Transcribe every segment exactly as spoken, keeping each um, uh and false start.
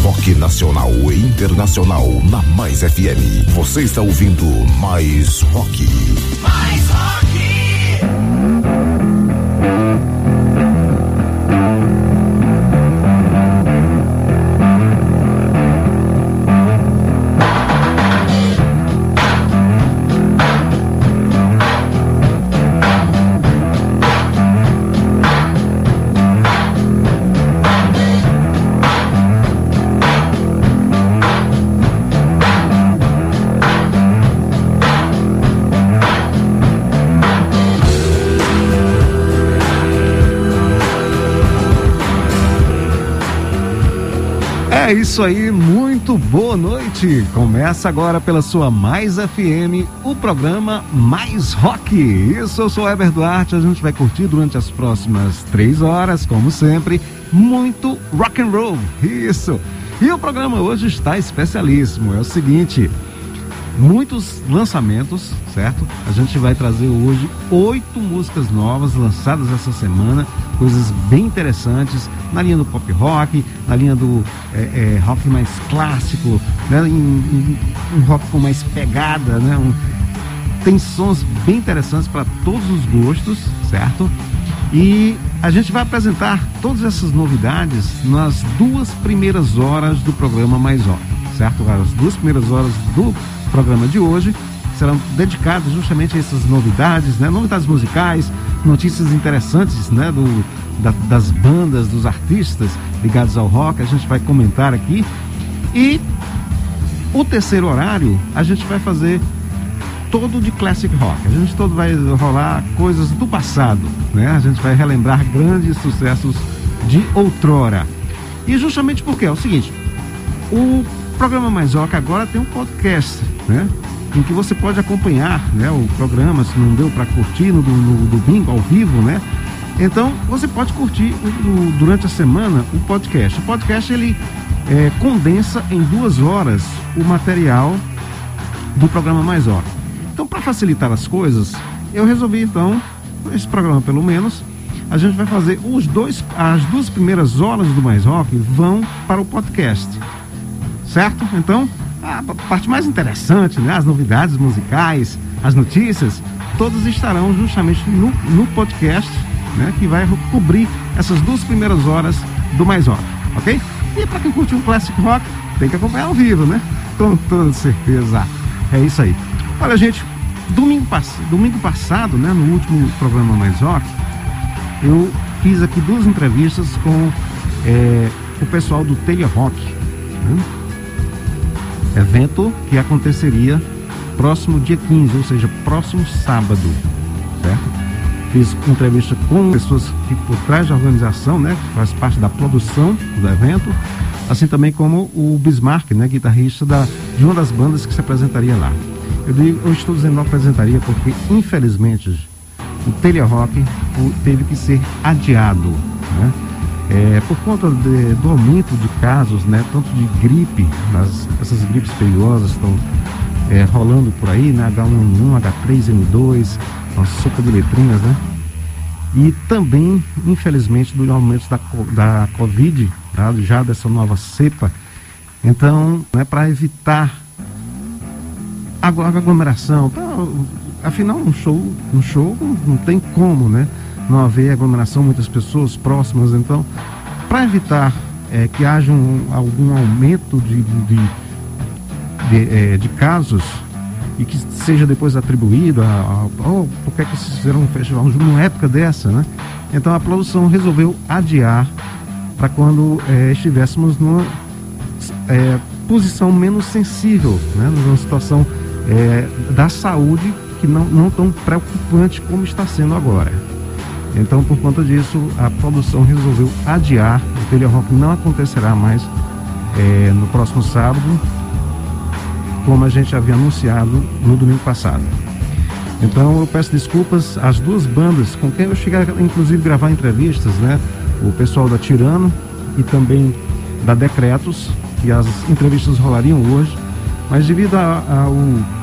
Rock nacional e internacional na Mais F M. Você está ouvindo Mais Rock. Mais Rock. É isso aí, muito boa noite. Começa agora pela sua Mais F M, o programa Mais Rock. Isso, eu sou o Heber Duarte, a gente vai curtir durante as próximas três horas, como sempre, muito rock and roll. Isso. E o programa hoje está especialíssimo. É o seguinte, muitos lançamentos, certo? A gente vai trazer hoje oito músicas novas lançadas essa semana, coisas bem interessantes na linha do pop rock, na linha do é, é, rock mais clássico, né? em, em, um rock com mais pegada, né? Um, tem sons bem interessantes para todos os gostos, certo? E a gente vai apresentar todas essas novidades nas duas primeiras horas do programa Mais Rock, certo? As duas primeiras horas do programa de hoje serão dedicadas justamente a essas novidades, né? Novidades musicais, notícias interessantes, né? Do, da, das bandas, dos artistas ligados ao rock, a gente vai comentar aqui. E o terceiro horário a gente vai fazer todo de classic rock. A gente todo vai rolar coisas do passado, né? A gente vai relembrar grandes sucessos de outrora. E justamente porque é o seguinte, o programa Mais Rock agora tem um podcast, né? Em que você pode acompanhar, né, o programa, se não deu para curtir no, no domingo ao vivo, né? Então você pode curtir o, o, durante a semana o podcast. O podcast ele é, condensa em duas horas o material do programa Mais Rock. Então, para facilitar as coisas, eu resolvi então esse programa pelo menos a gente vai fazer os dois, as duas primeiras horas do Mais Rock vão para o podcast, certo? Então a parte mais interessante, né? As novidades musicais, as notícias, todas estarão justamente no, no podcast, né? Que vai cobrir essas duas primeiras horas do Mais Rock, ok? E para quem curte um classic rock, tem que acompanhar ao vivo, né? Com toda certeza. É isso aí. Olha, gente, domingo, pass- domingo passado, né? No último programa Mais Rock, eu fiz aqui duas entrevistas com é, o pessoal do Telha Rock, né? Evento que aconteceria próximo dia quinze, ou seja, próximo sábado, certo? Fiz entrevista com pessoas que por trás da organização, né, que faz parte da produção do evento, assim também como o Bismarck, né, guitarrista da, de uma das bandas que se apresentaria lá. Eu, digo, eu estou dizendo não apresentaria porque, infelizmente, o Telha Rock teve que ser adiado, né? É, por conta de, do aumento de casos, né, tanto de gripe, nas, essas gripes perigosas estão é, rolando por aí, né, H um N um, H três N dois, uma sopa de letrinhas, né, e também, infelizmente, do aumento da, da Covid, tá, já dessa nova cepa. Então, né, para evitar a aglomeração, pra, afinal, um show, um show não tem como, né, não haver aglomeração, muitas pessoas próximas. Então, para evitar é, que haja um, algum aumento de, de, de, é, de casos e que seja depois atribuído a, a oh, por que, é que vocês fizeram um festival numa época dessa, né? Então a produção resolveu adiar para quando é, estivéssemos numa é, posição menos sensível, né? Numa situação é, da saúde que não, não tão preocupante como está sendo agora. Então, por conta disso, a produção resolveu adiar. O Telha Rock não acontecerá mais é, no próximo sábado, como a gente havia anunciado no domingo passado. Então, eu peço desculpas às duas bandas com quem eu cheguei a, inclusive, gravar entrevistas, né? O pessoal da Tirano e também da Decretos, que as entrevistas rolariam hoje, mas devido a, ao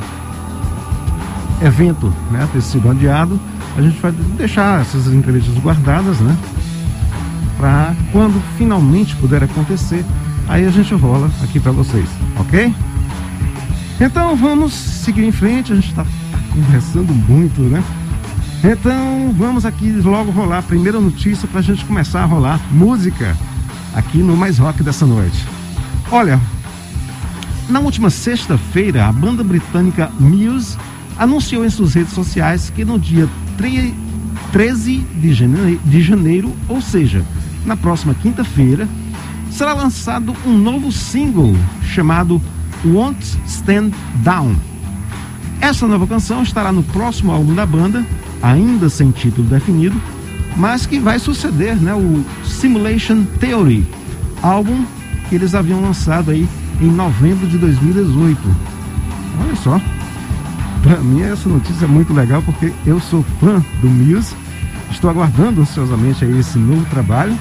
evento, né, ter sido adiado, a gente vai deixar essas entrevistas guardadas, né? Para quando finalmente puder acontecer, aí a gente rola aqui para vocês, ok? Então vamos seguir em frente, a gente está tá conversando muito, né? Então vamos aqui logo rolar a primeira notícia para a gente começar a rolar música aqui no Mais Rock dessa noite. Olha, na última sexta-feira, a banda britânica Muse anunciou em suas redes sociais que no dia treze de janeiro, ou seja, na próxima quinta-feira, será lançado um novo single chamado Won't Stand Down. Essa nova canção estará no próximo álbum da banda, ainda sem título definido, mas que vai suceder, né, o Simulation Theory, álbum que eles haviam lançado aí em novembro de dois mil e dezoito. Olha só, para mim essa notícia é muito legal porque eu sou fã do Muse, estou aguardando ansiosamente aí esse novo trabalho.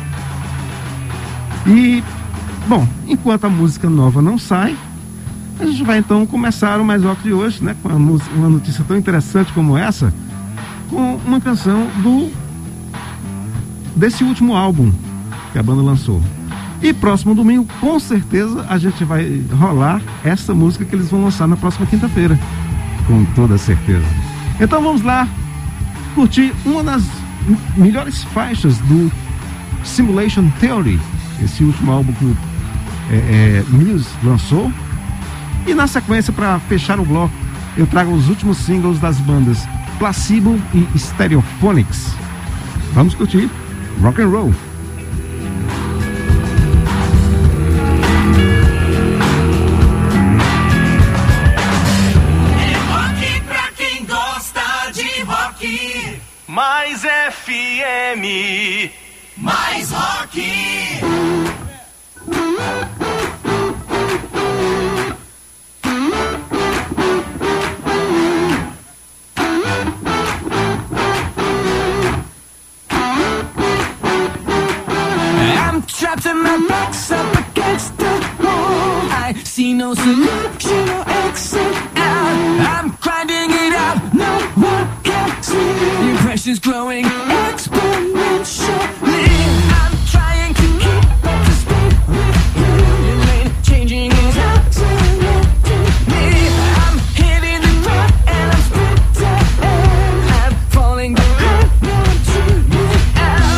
E, bom, enquanto a música nova não sai, a gente vai então começar o Mais Rock de hoje, né, com uma, música, uma notícia tão interessante como essa, com uma canção do desse último álbum que a banda lançou. E próximo domingo, com certeza, a gente vai rolar essa música que eles vão lançar na próxima quinta-feira, com toda certeza. Então vamos lá curtir uma das melhores faixas do Simulation Theory, esse último álbum que o é, é, Muse lançou. E na sequência, para fechar o bloco, eu trago os últimos singles das bandas Placebo e Stereophonics. Vamos curtir rock and roll. É rock pra quem gosta de rock. Mais F M, mais rock. Trapped in my box up against the wall. I see no solution or exit out. I'm grinding it out, no one can see. The impression's growing exponentially. I'm trying to keep up to speed with you. Your lane changing is accelerating me. I'm hitting the ground and I'm sprinting. I'm falling behind, now I'm tuning out.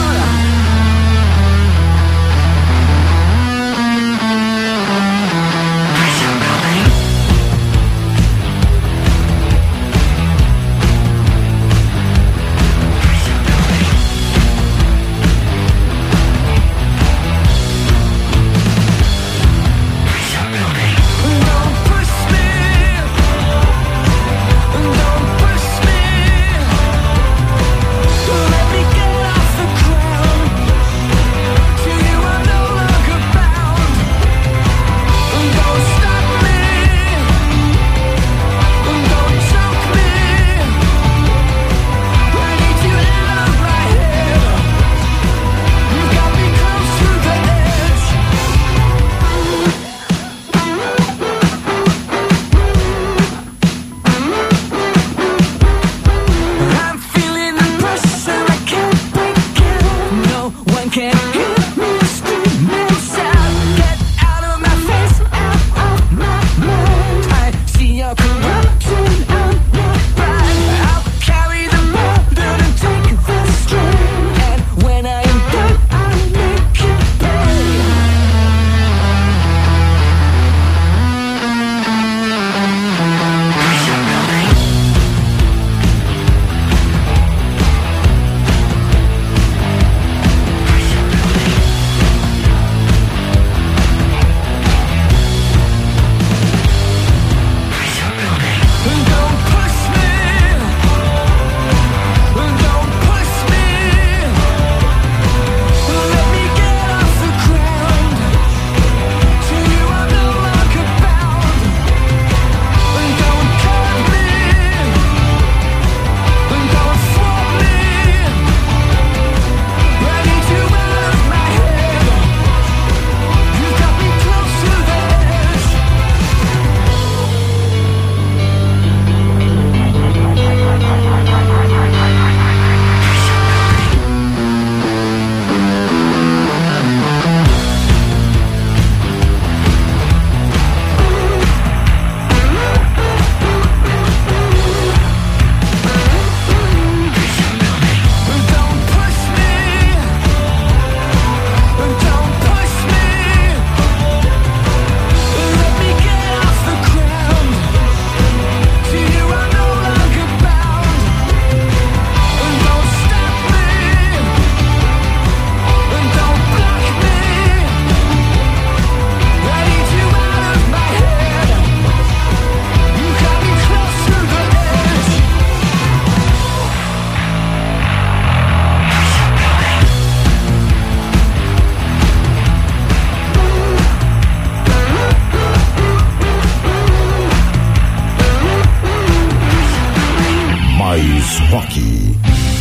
Rock.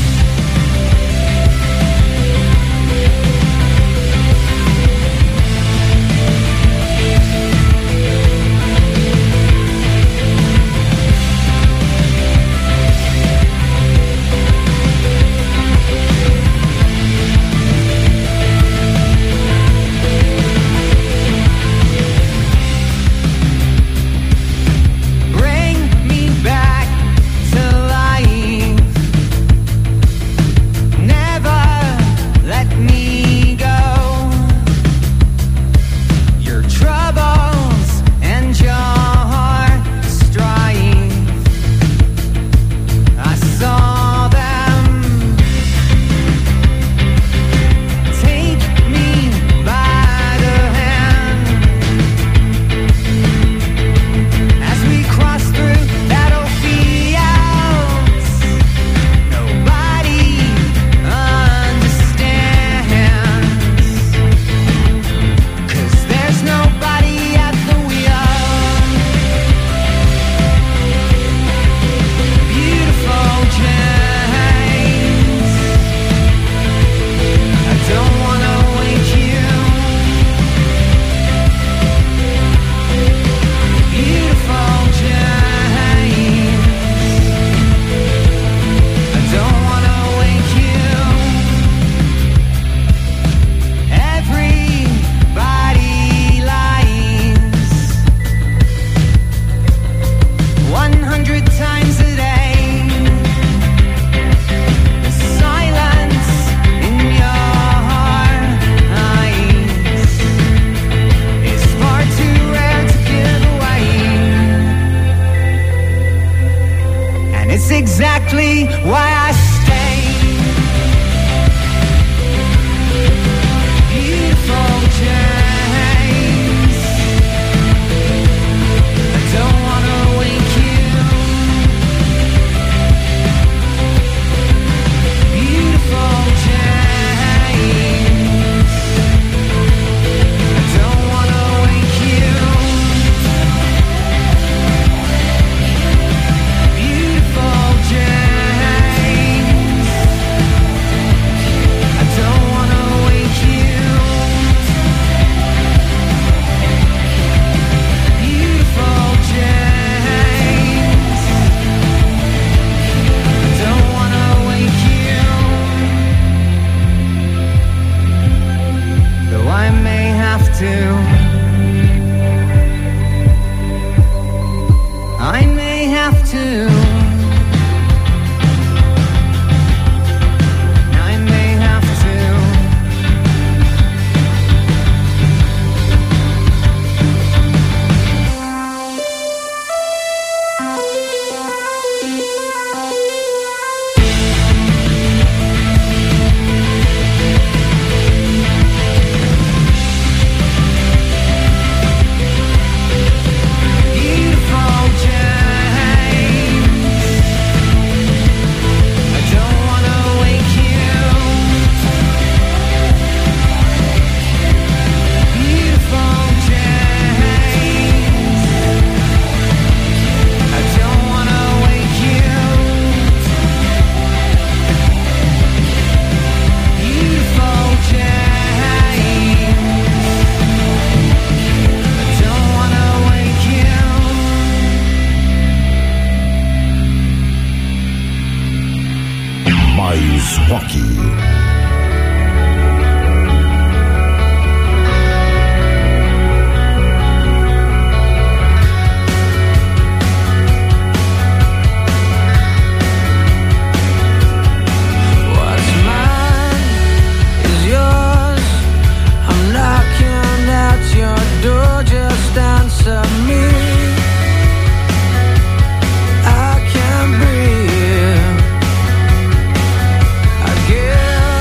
Exactly why I stay. Beautiful James, I don't wanna wake you. Beautiful James, I don't wanna wake you. Beautiful James, I don't wanna wake you. Beautiful James, I don't wanna wake you. Though I may have to, I may have to. Beautiful I can't breathe. I guess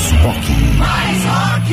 rock. Mais rock.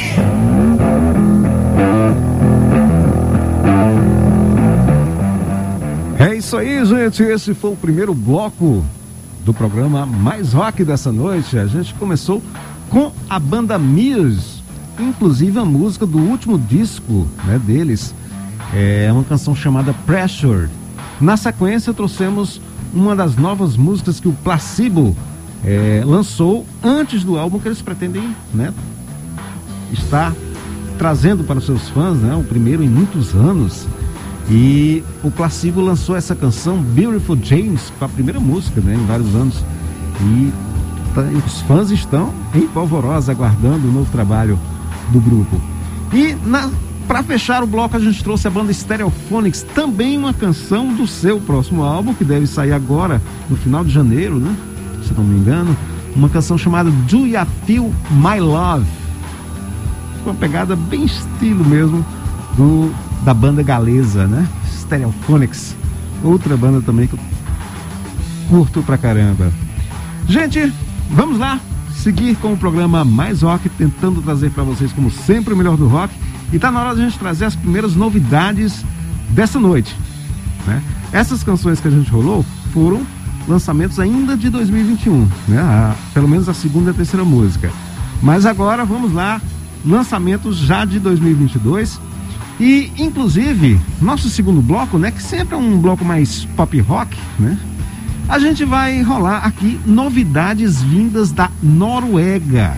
É isso aí, gente. Esse foi o primeiro bloco do programa Mais Rock dessa noite. A gente começou com a banda Muse, inclusive a música do último disco, né, deles. É uma canção chamada Pressure. Na sequência, trouxemos uma das novas músicas que o Placebo é, lançou antes do álbum que eles pretendem, né, estar trazendo para os seus fãs, né, o primeiro em muitos anos. E o Placebo lançou essa canção Beautiful James, que foi a primeira música, né, em vários anos. E tá, os fãs estão em polvorosa aguardando o novo trabalho do grupo. E para fechar o bloco, a gente trouxe a banda Stereophonics, também uma canção do seu próximo álbum, que deve sair agora no final de janeiro, né, se não me engano. Uma canção chamada Do You Feel My Love, uma pegada bem estilo mesmo do da banda galesa, né? Stereophonics, outra banda também que eu curto pra caramba. Gente, vamos lá seguir com o programa Mais Rock, tentando trazer pra vocês, como sempre, o melhor do rock. E tá na hora de a gente trazer as primeiras novidades dessa noite, né? Essas canções que a gente rolou foram lançamentos ainda de dois mil e vinte e um, né? A, pelo menos a segunda e a terceira música. Mas agora vamos lá, lançamentos já de dois mil e vinte e dois. E, inclusive, nosso segundo bloco, né, que sempre é um bloco mais pop rock, né, a gente vai rolar aqui novidades vindas da Noruega.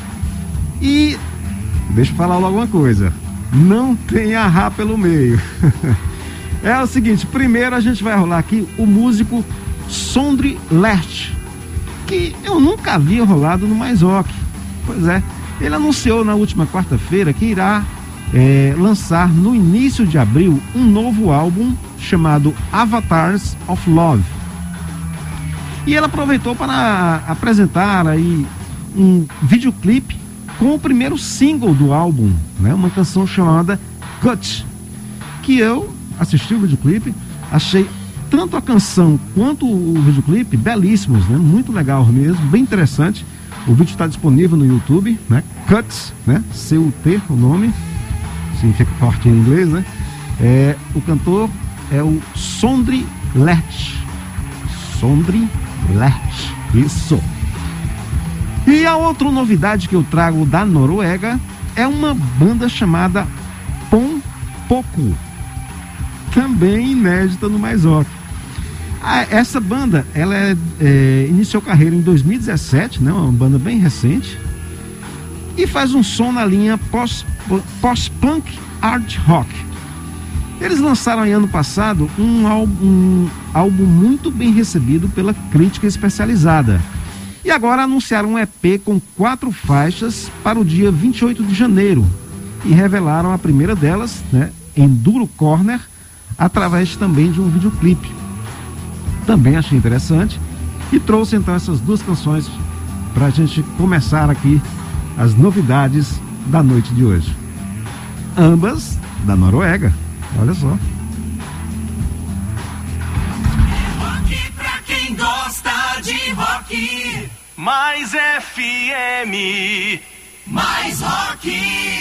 E, deixa eu falar logo uma coisa, não tem arra pelo meio. É o seguinte, primeiro a gente vai rolar aqui o músico Sondre Lerche, que eu nunca havia rolado no Mais Rock. Pois é, ele anunciou na última quarta-feira que irá É, lançar no início de abril um novo álbum chamado Avatars of Love. E ela aproveitou para apresentar aí um videoclipe com o primeiro single do álbum, né? Uma canção chamada Cut, que eu assisti o videoclipe, achei tanto a canção quanto o videoclipe belíssimos, né? Muito legal mesmo, bem interessante. O vídeo está disponível no YouTube, né? Cuts, né? C U T, o nome. Significa corte em inglês, né? É, o cantor é o Sondre Lerche. Sondre Lerche, isso. E a outra novidade que eu trago da Noruega é uma banda chamada Pom Poko, também inédita no Mais Rock. Ah, essa banda, ela é, é, iniciou carreira em dois mil e dezessete, né? Uma banda bem recente, e faz um som na linha post post-punk art rock. Eles lançaram em ano passado um álbum, um álbum muito bem recebido pela crítica especializada. E agora anunciaram um E P com quatro faixas para o dia vinte e oito de janeiro. E revelaram a primeira delas, né, Enduro Corner, através também de um videoclipe. Também achei interessante. E trouxe então essas duas canções para a gente começar aqui as novidades da noite de hoje. Ambas da Noruega, olha só. Rock pra quem gosta de rock. Mais F M. Mais rock.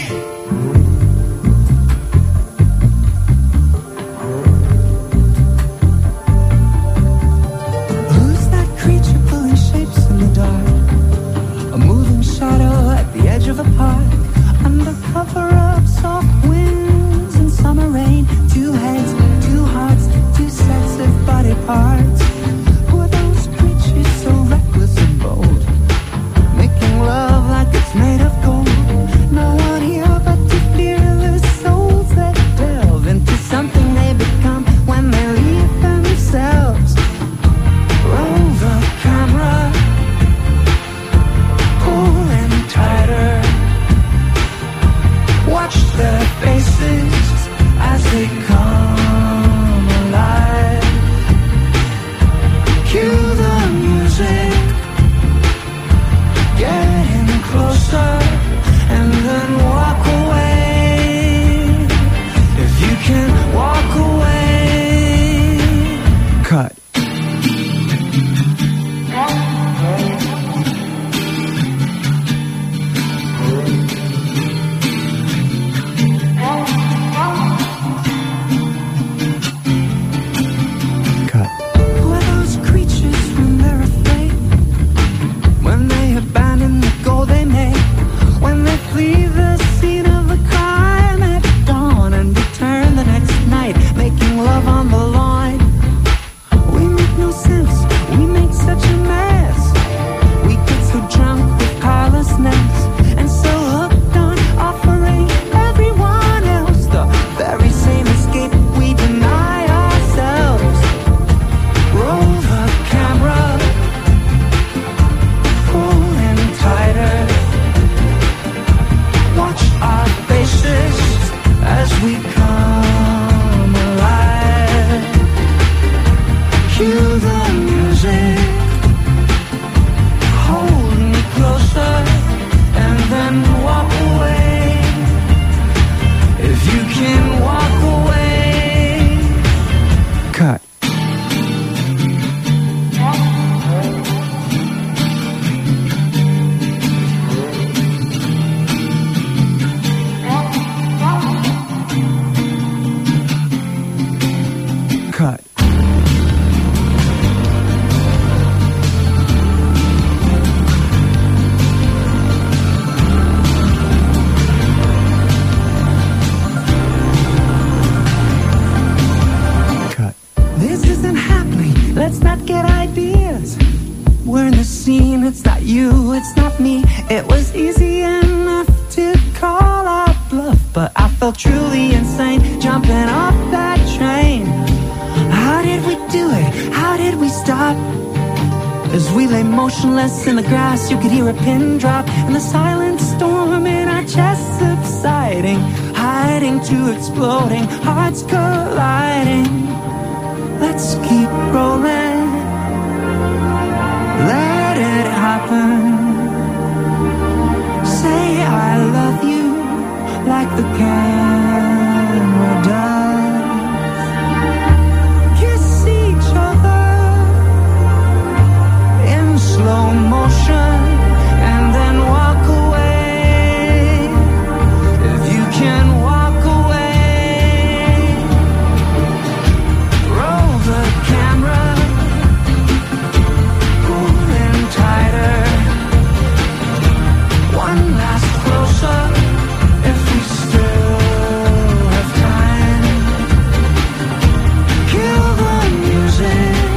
Who's that creature pulling shapes in the dark? A moving shadow at the edge of a park. Under cover of soft winds and summer rain. Two heads, two hearts, two sets of body parts. Who are those creatures so reckless and bold? Making love like it's made of gold. No one here but two fearless souls that delve into something they become when they leave themselves. Roll the camera, pull them tighter. it's not me. It was easy enough to call our bluff, but I felt truly insane jumping off that train. How did we do it? How did we stop? As we lay motionless in the grass, you could hear a pin drop, and the silent storm in our chests subsiding, hiding to exploding, hearts colliding. Let's keep rolling, let it happen. Say I love you like the camera does. Kiss each other in slow motion and then walk away. If you can walk away, roll the camera, pulling tighter. One last close-up if we still have time. Kill the music,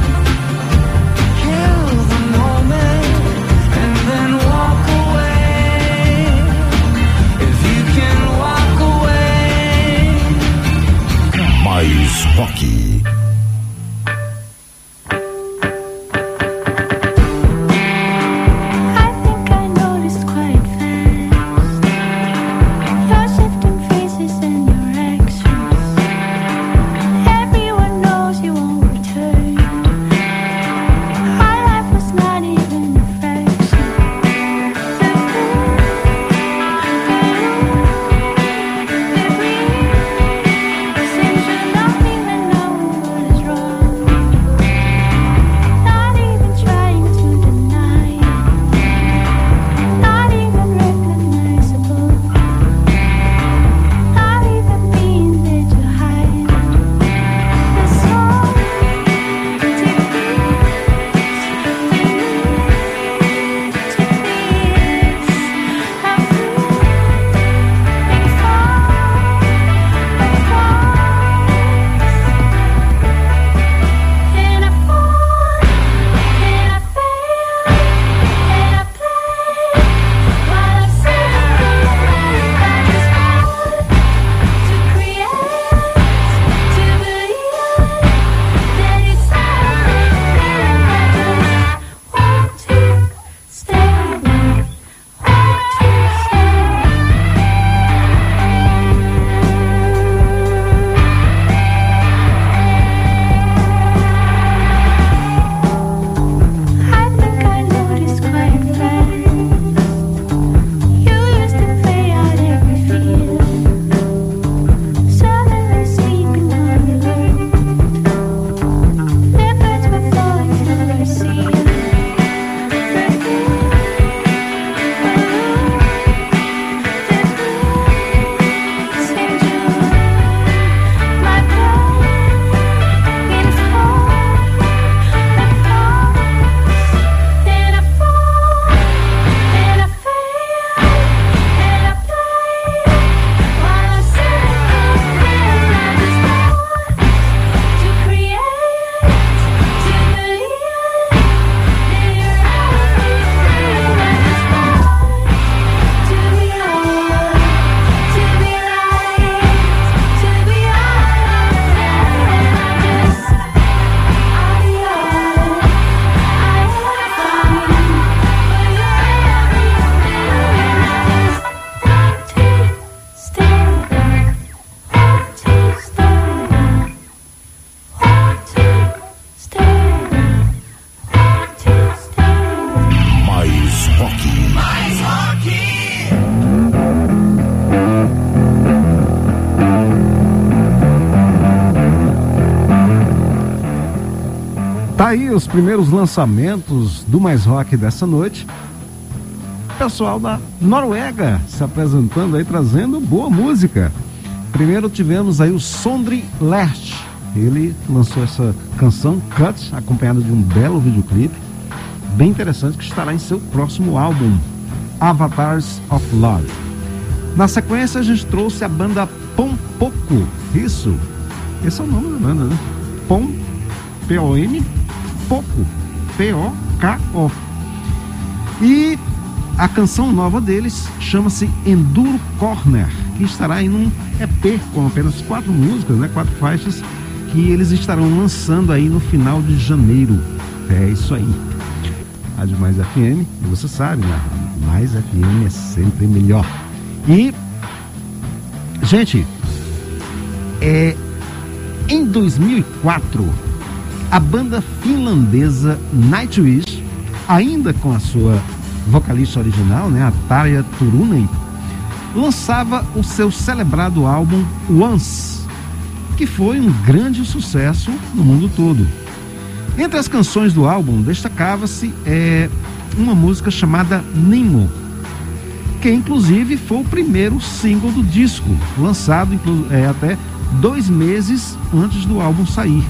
kill the moment, and then walk away. If you can walk away. Mais rock. I think I noticed quite fast your shifting faces and your actions. Everyone knows you won't return. Our life was not even a fraction. Seems you don't even know what is wrong. Not even trying to deny it. Not even recognizable. Not even being there to hide it. This song to be, to be, I feel and fall and I fall and I fall and I fail and I play while I'm sitting I just want to create, to believe that it's happening. I just want to stay, want to I think I noticed quite fast. You used to play out every fear, suddenly sleeping on the earth. Leopards were falling through our sea. Seemed you my blood in fall and fall. Then I fall and I fail and I play while I'm sitting there. I just want to create, to believe that you're everything. I just want to be all, to be light, to be all and I just I'll be all I am fine, but you're everything. I just want to stay, want to stay, want to stay, want to stay. Mais rock. Mais rock. Tá aí os primeiros lançamentos do Mais Rock dessa noite. Pessoal da Noruega se apresentando aí, trazendo boa música. Primeiro tivemos aí o Sondre Lerche. Ele lançou essa canção Cut, acompanhada de um belo videoclipe, bem interessante, que estará em seu próximo álbum, Avatars of Love. Na sequência a gente trouxe a banda Pompoco. Isso, esse é o nome da banda, né? Pom, P O M, Poco, P O K O. E a canção nova deles chama-se Enduro Corner, que estará em um E P com apenas quatro músicas, né, quatro faixas, que eles estarão lançando aí no final de janeiro. É isso aí. Rádio Mais F M, você sabe, né? Mais F M é sempre melhor. E, gente, é, em dois mil e quatro, a banda finlandesa Nightwish, ainda com a sua vocalista original, né, a Tarja Turunen, lançava o seu celebrado álbum Once, que foi um grande sucesso no mundo todo. Entre as canções do álbum destacava-se é, uma música chamada Nemo, que inclusive foi o primeiro single do disco, lançado é, até dois meses antes do álbum sair.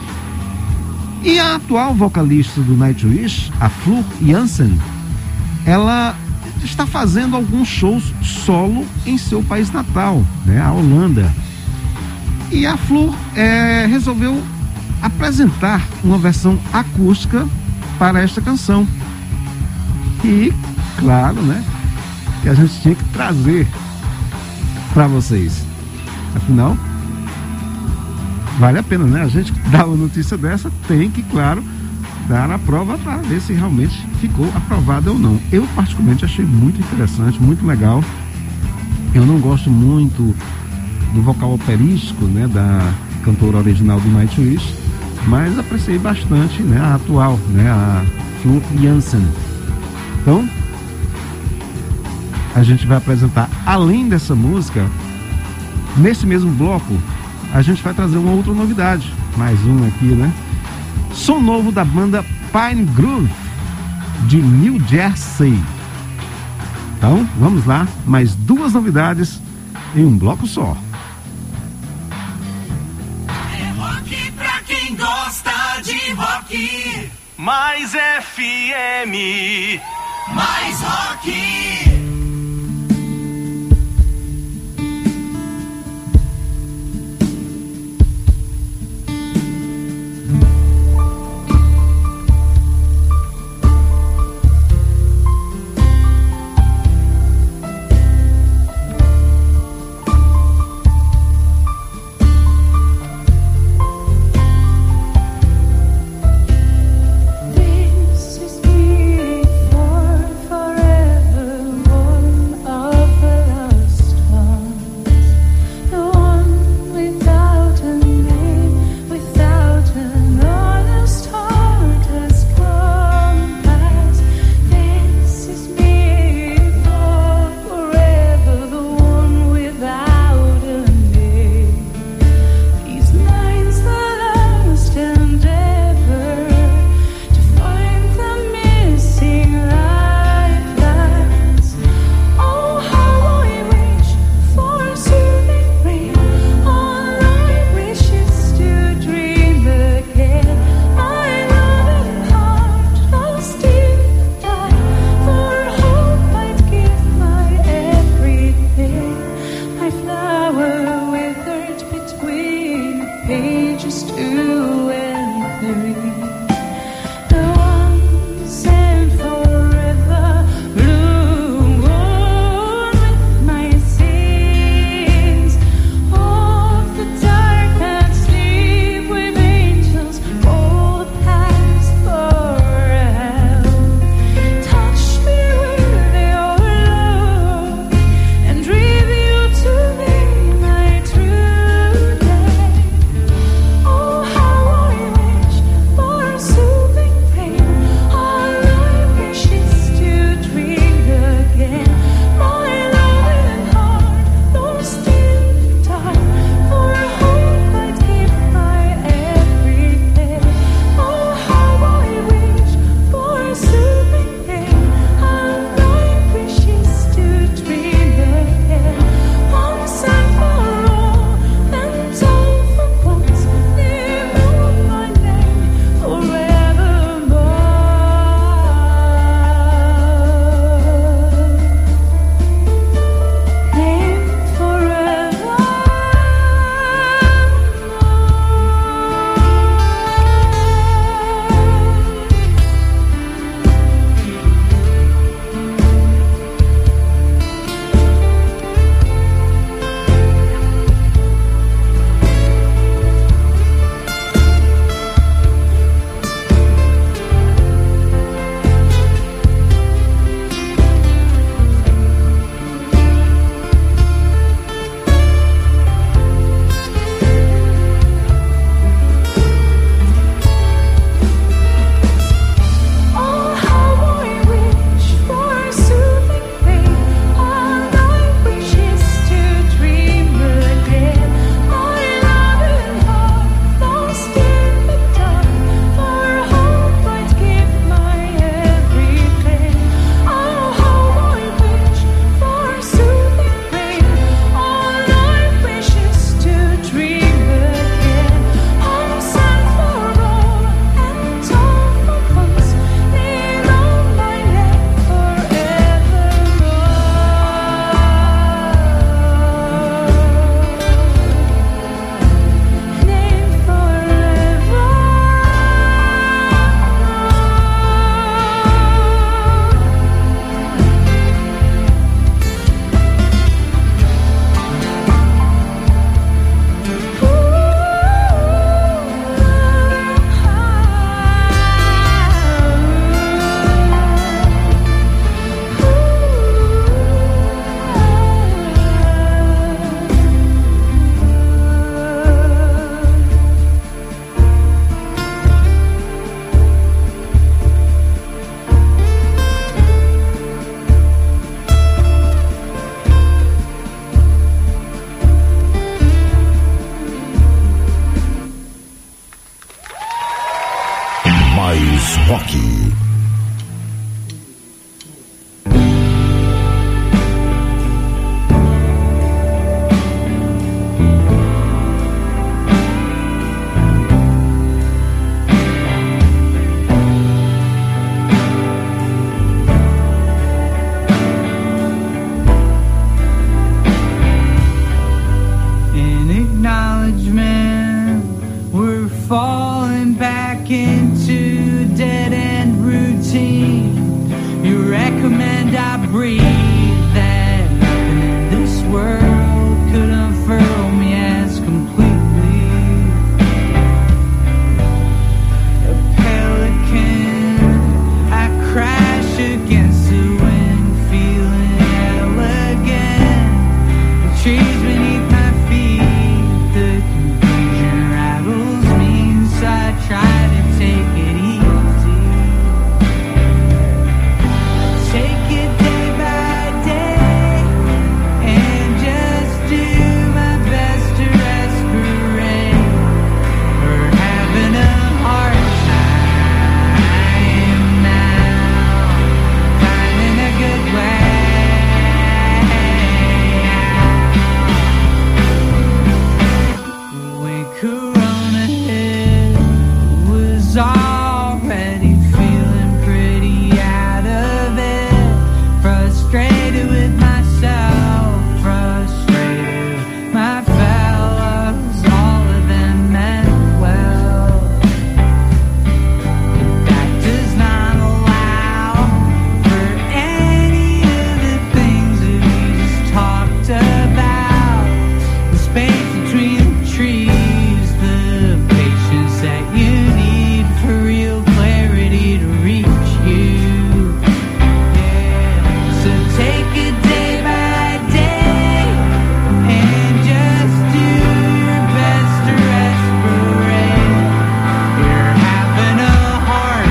E a atual vocalista do Nightwish, a Floor Jansen, ela está fazendo alguns shows solo em seu país natal, né, a Holanda. E a Floor é, resolveu apresentar uma versão acústica para esta canção. E, claro, né, que a gente tinha que trazer para vocês. Afinal, vale a pena, né? A gente dá uma notícia dessa, tem que, claro, dar a prova para ver se realmente ficou aprovada ou não. Eu, particularmente, achei muito interessante, muito legal. Eu não gosto muito do vocal operístico, né, da cantora original do Nightwish, mas apreciei bastante, né, a atual, né, a Floor Jansen. Então, a gente vai apresentar, além dessa música, nesse mesmo bloco, a gente vai trazer uma outra novidade, mais uma aqui, né? Som novo da banda Pine Grove, de New Jersey. Então, vamos lá, mais duas novidades em um bloco só. É rock pra quem gosta de rock. Mais F M. Mais rock. This is beauty for forever. myself frustrated. My fellows, all of them meant well. That does not allow for any of the things that we just talked about. The space between the trees, the patience that you need for real clarity to reach you. Yeah, so take it day by day and just do your best to respirate. You're having a hard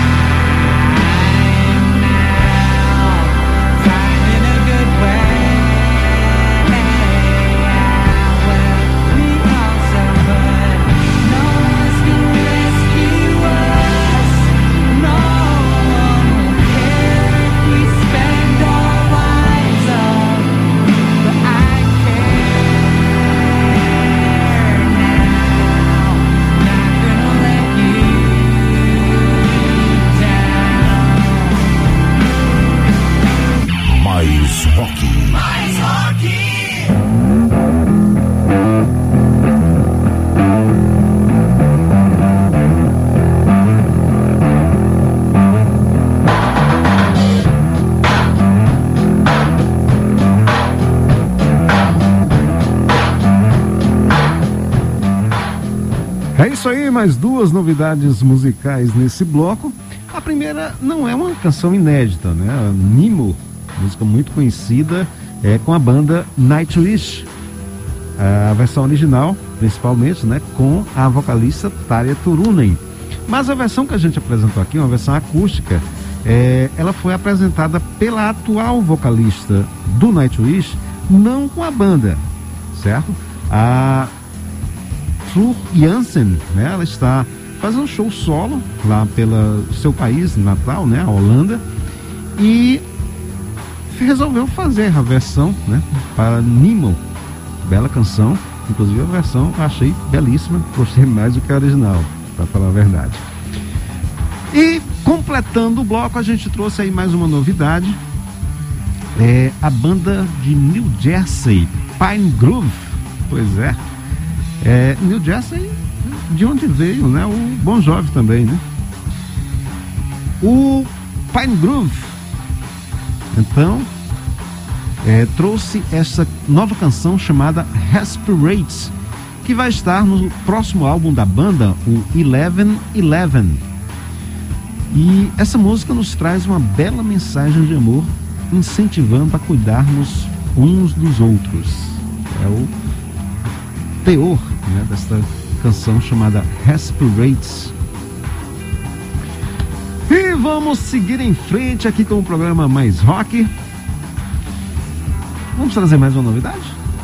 time now, finding a good way. Well, we all suffer, no one's gonna rescue us. No one will care if we spend our lives up, but I care now. Not gonna let you down. Mais rock. Mais rock. É isso aí, mais duas novidades musicais nesse bloco. A primeira não é uma canção inédita, né? Nemo, música muito conhecida, é com a banda Nightwish. A versão original, principalmente, né, com a vocalista Tarja Turunen. Mas a versão que a gente apresentou aqui, uma versão acústica, é, ela foi apresentada pela atual vocalista do Nightwish, não com a banda, certo? A Floor Jansen, né, ela está fazendo um show solo lá pelo seu país natal, né, a Holanda, e resolveu fazer a versão, né, para Nemo, bela canção, inclusive a versão eu achei belíssima, gostei mais do que a original, para falar a verdade. E completando o bloco, a gente trouxe aí mais uma novidade, é a banda de New Jersey, Pine Grove. Pois é, é New Jersey, de onde veio, né, o Bon Jovi também, né? O Pine Grove, então, é, trouxe essa nova canção chamada Respirates, que vai estar no próximo álbum da banda, o Eleven Eleven. E essa música nos traz uma bela mensagem de amor, incentivando a cuidarmos uns dos outros. É o teor, né, desta canção chamada Respirates. E vamos seguir em frente aqui com o programa Mais Rock. Vamos trazer mais uma novidade?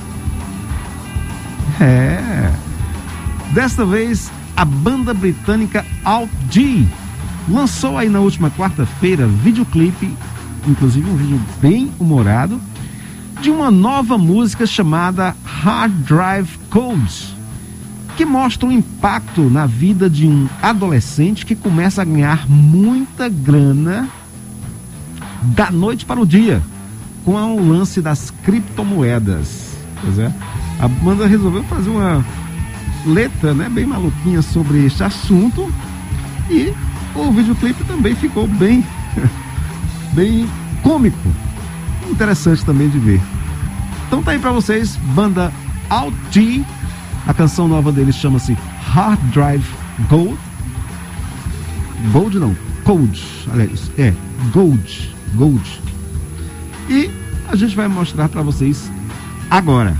É. Desta vez, a banda britânica Alt G lançou aí na última quarta-feira videoclipe, inclusive um vídeo bem humorado, de uma nova música chamada Hard Drive Codes, que mostra o impacto na vida de um adolescente que começa a ganhar muita grana da noite para o dia, com o lance das criptomoedas. Pois é, a banda resolveu fazer uma letra, né, bem maluquinha sobre este assunto, e o videoclipe também ficou bem, bem cômico, interessante também de ver. Então tá aí pra vocês, banda Alt G, a canção nova deles chama-se Hard Drive Gold, Gold não, Code, aliás, é, Gold, Gold, e a gente vai mostrar pra vocês agora.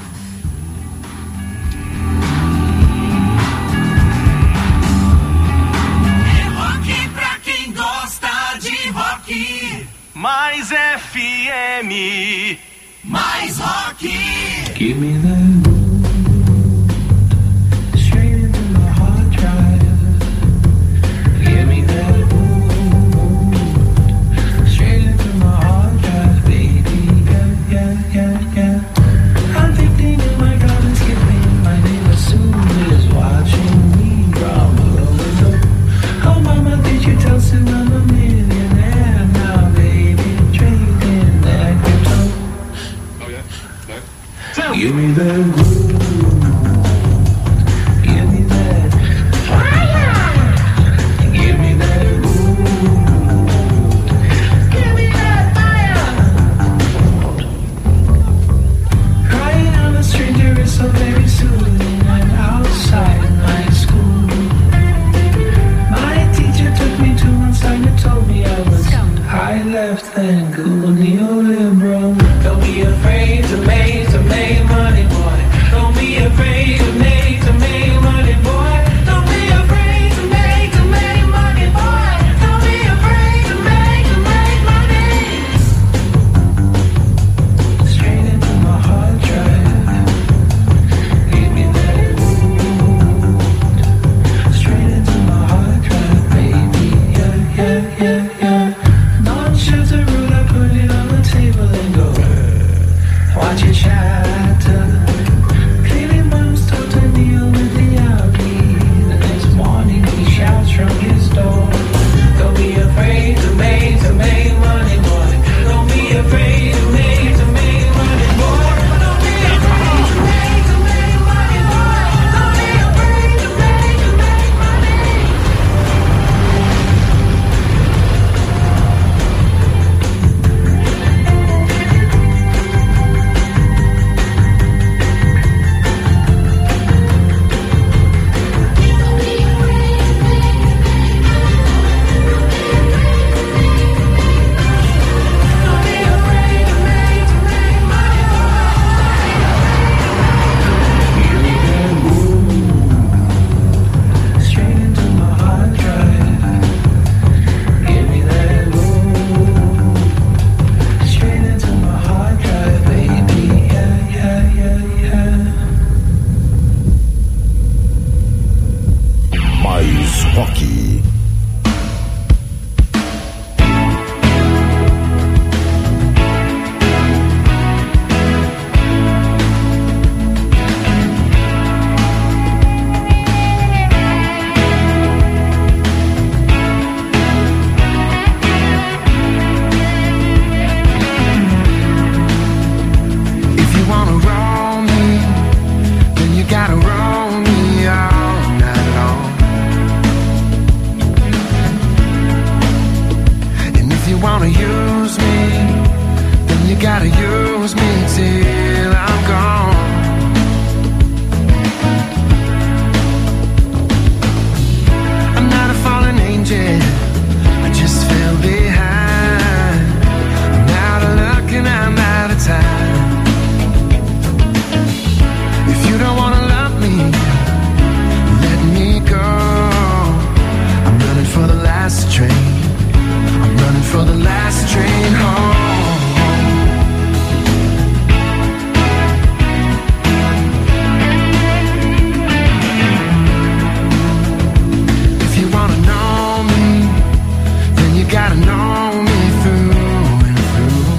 Mais F M, mais rock. Give me that mood, straight into my hard drive. Give me that mood, straight into my hard drive, baby. Yeah, yeah, yeah, yeah. I'm fifteen and my God is skipping. My neighbor Sue is watching me from the window. Oh, mama, did you tell Sue I'm a millionaire now, baby? Trading that crypto. Give me that groove. Give me that fire. Give me that groove. Give me that fire. Crying on a stranger is so very soothing. I'm outside in high school. My teacher took me to one side and told me I was high left and cool neoliberal. Don't be afraid to make, to make money, boy. Don't be afraid to make, to make money, boy. Don't be afraid to make, to make money, boy. Don't be afraid to make, to make money. Straight into my hard drive. Give me that root. Straight into my hard drive, baby. Yeah, yeah, yeah, yeah. Non-shelter root, I put it on the table and go. Watch it shatter. Clearly mom's told to deal with the outbeat. The next morning he shouts from his door. Don't be afraid to make, to make money, boy. Don't be afraid to make, to make money, boy. Don't be afraid to make, to make money, boy. Don't be afraid to make, to make money. Don't be afraid to make, to make money, boy. Give me that groove. Straight into my hard drive. Give me that groove. Straight into my hard drive, baby. Yeah, yeah, yeah, yeah. Mais rock. If you wanna roll me, then you gotta roll me all night long. And if you wanna use me, then you gotta use me till I'm gone. I'm not a fallen angel, I just fell behind. I'm out of luck and I'm out of time. If you don't wanna love me, let me go. I'm running for the last train. I'm running for the last train home. If you wanna know me, then you gotta know me through and through.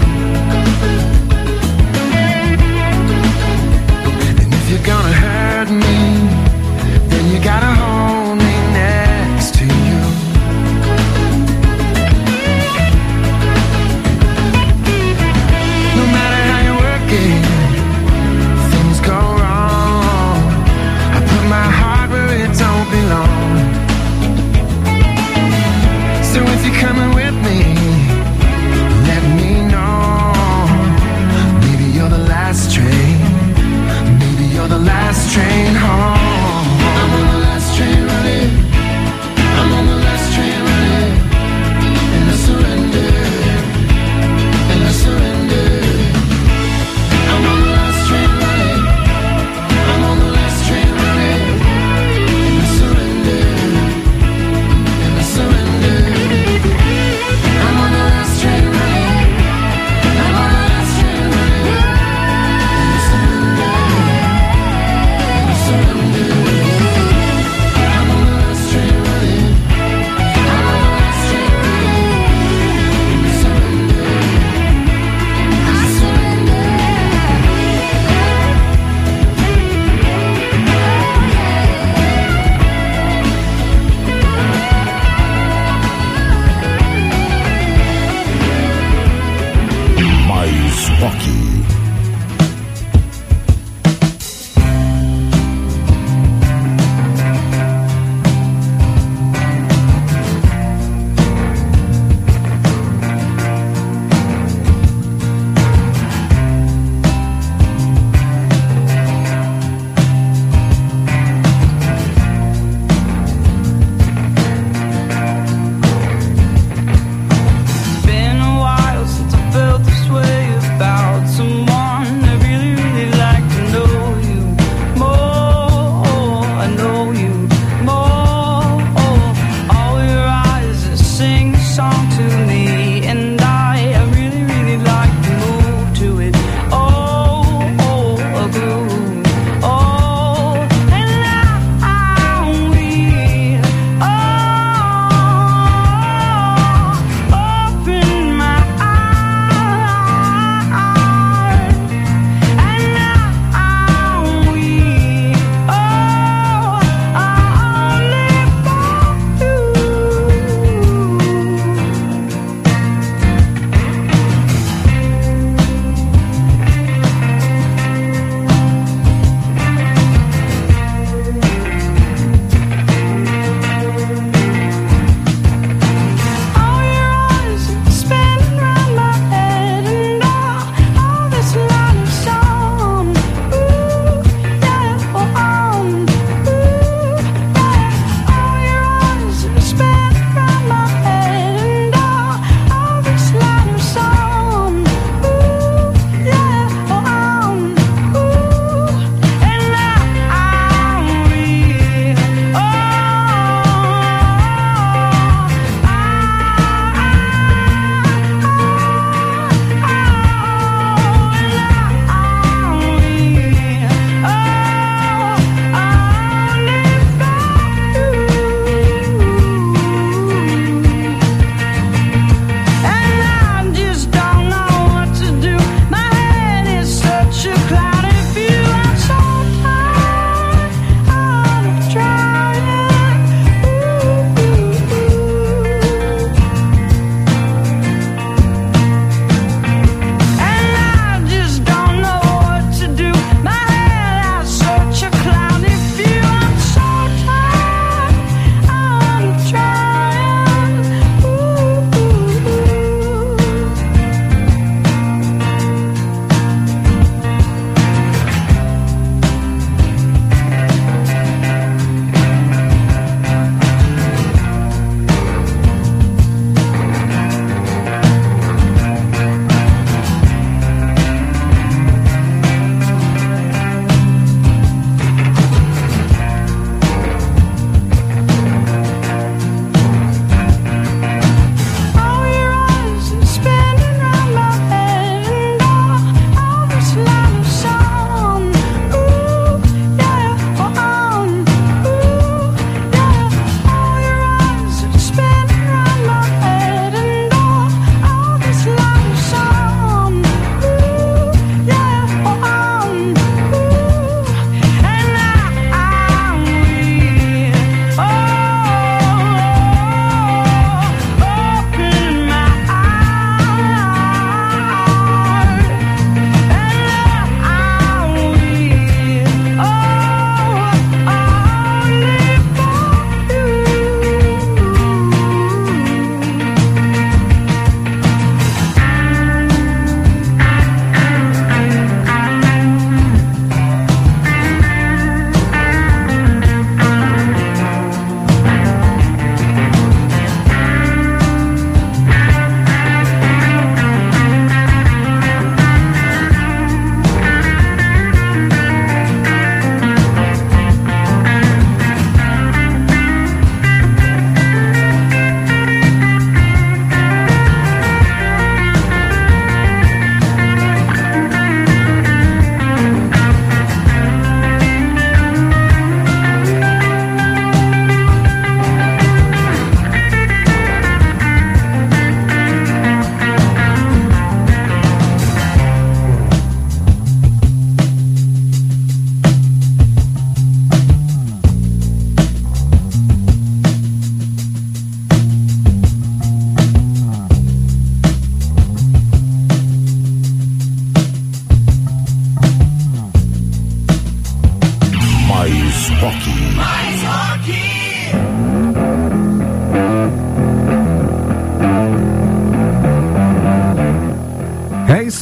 And if you're gonna hurt me, then you gotta hold me next to you. No matter how you work it, things go wrong. I put my heart where it don't belong. So if you're coming with me, let me know. Maybe you're the last train. Maybe you're the last train home. I'm on the last train running. I'm on the last train running. And I surrender. And I surrender. I'm on the last train running. I'm on the last train running. And I surrender. And I surrender. I'm on the last train running. I'm on the last train running. And I surrender. And I surrender. I'm on the last train running. I'm on the last train running. And I surrender. I surrender. Mais rock.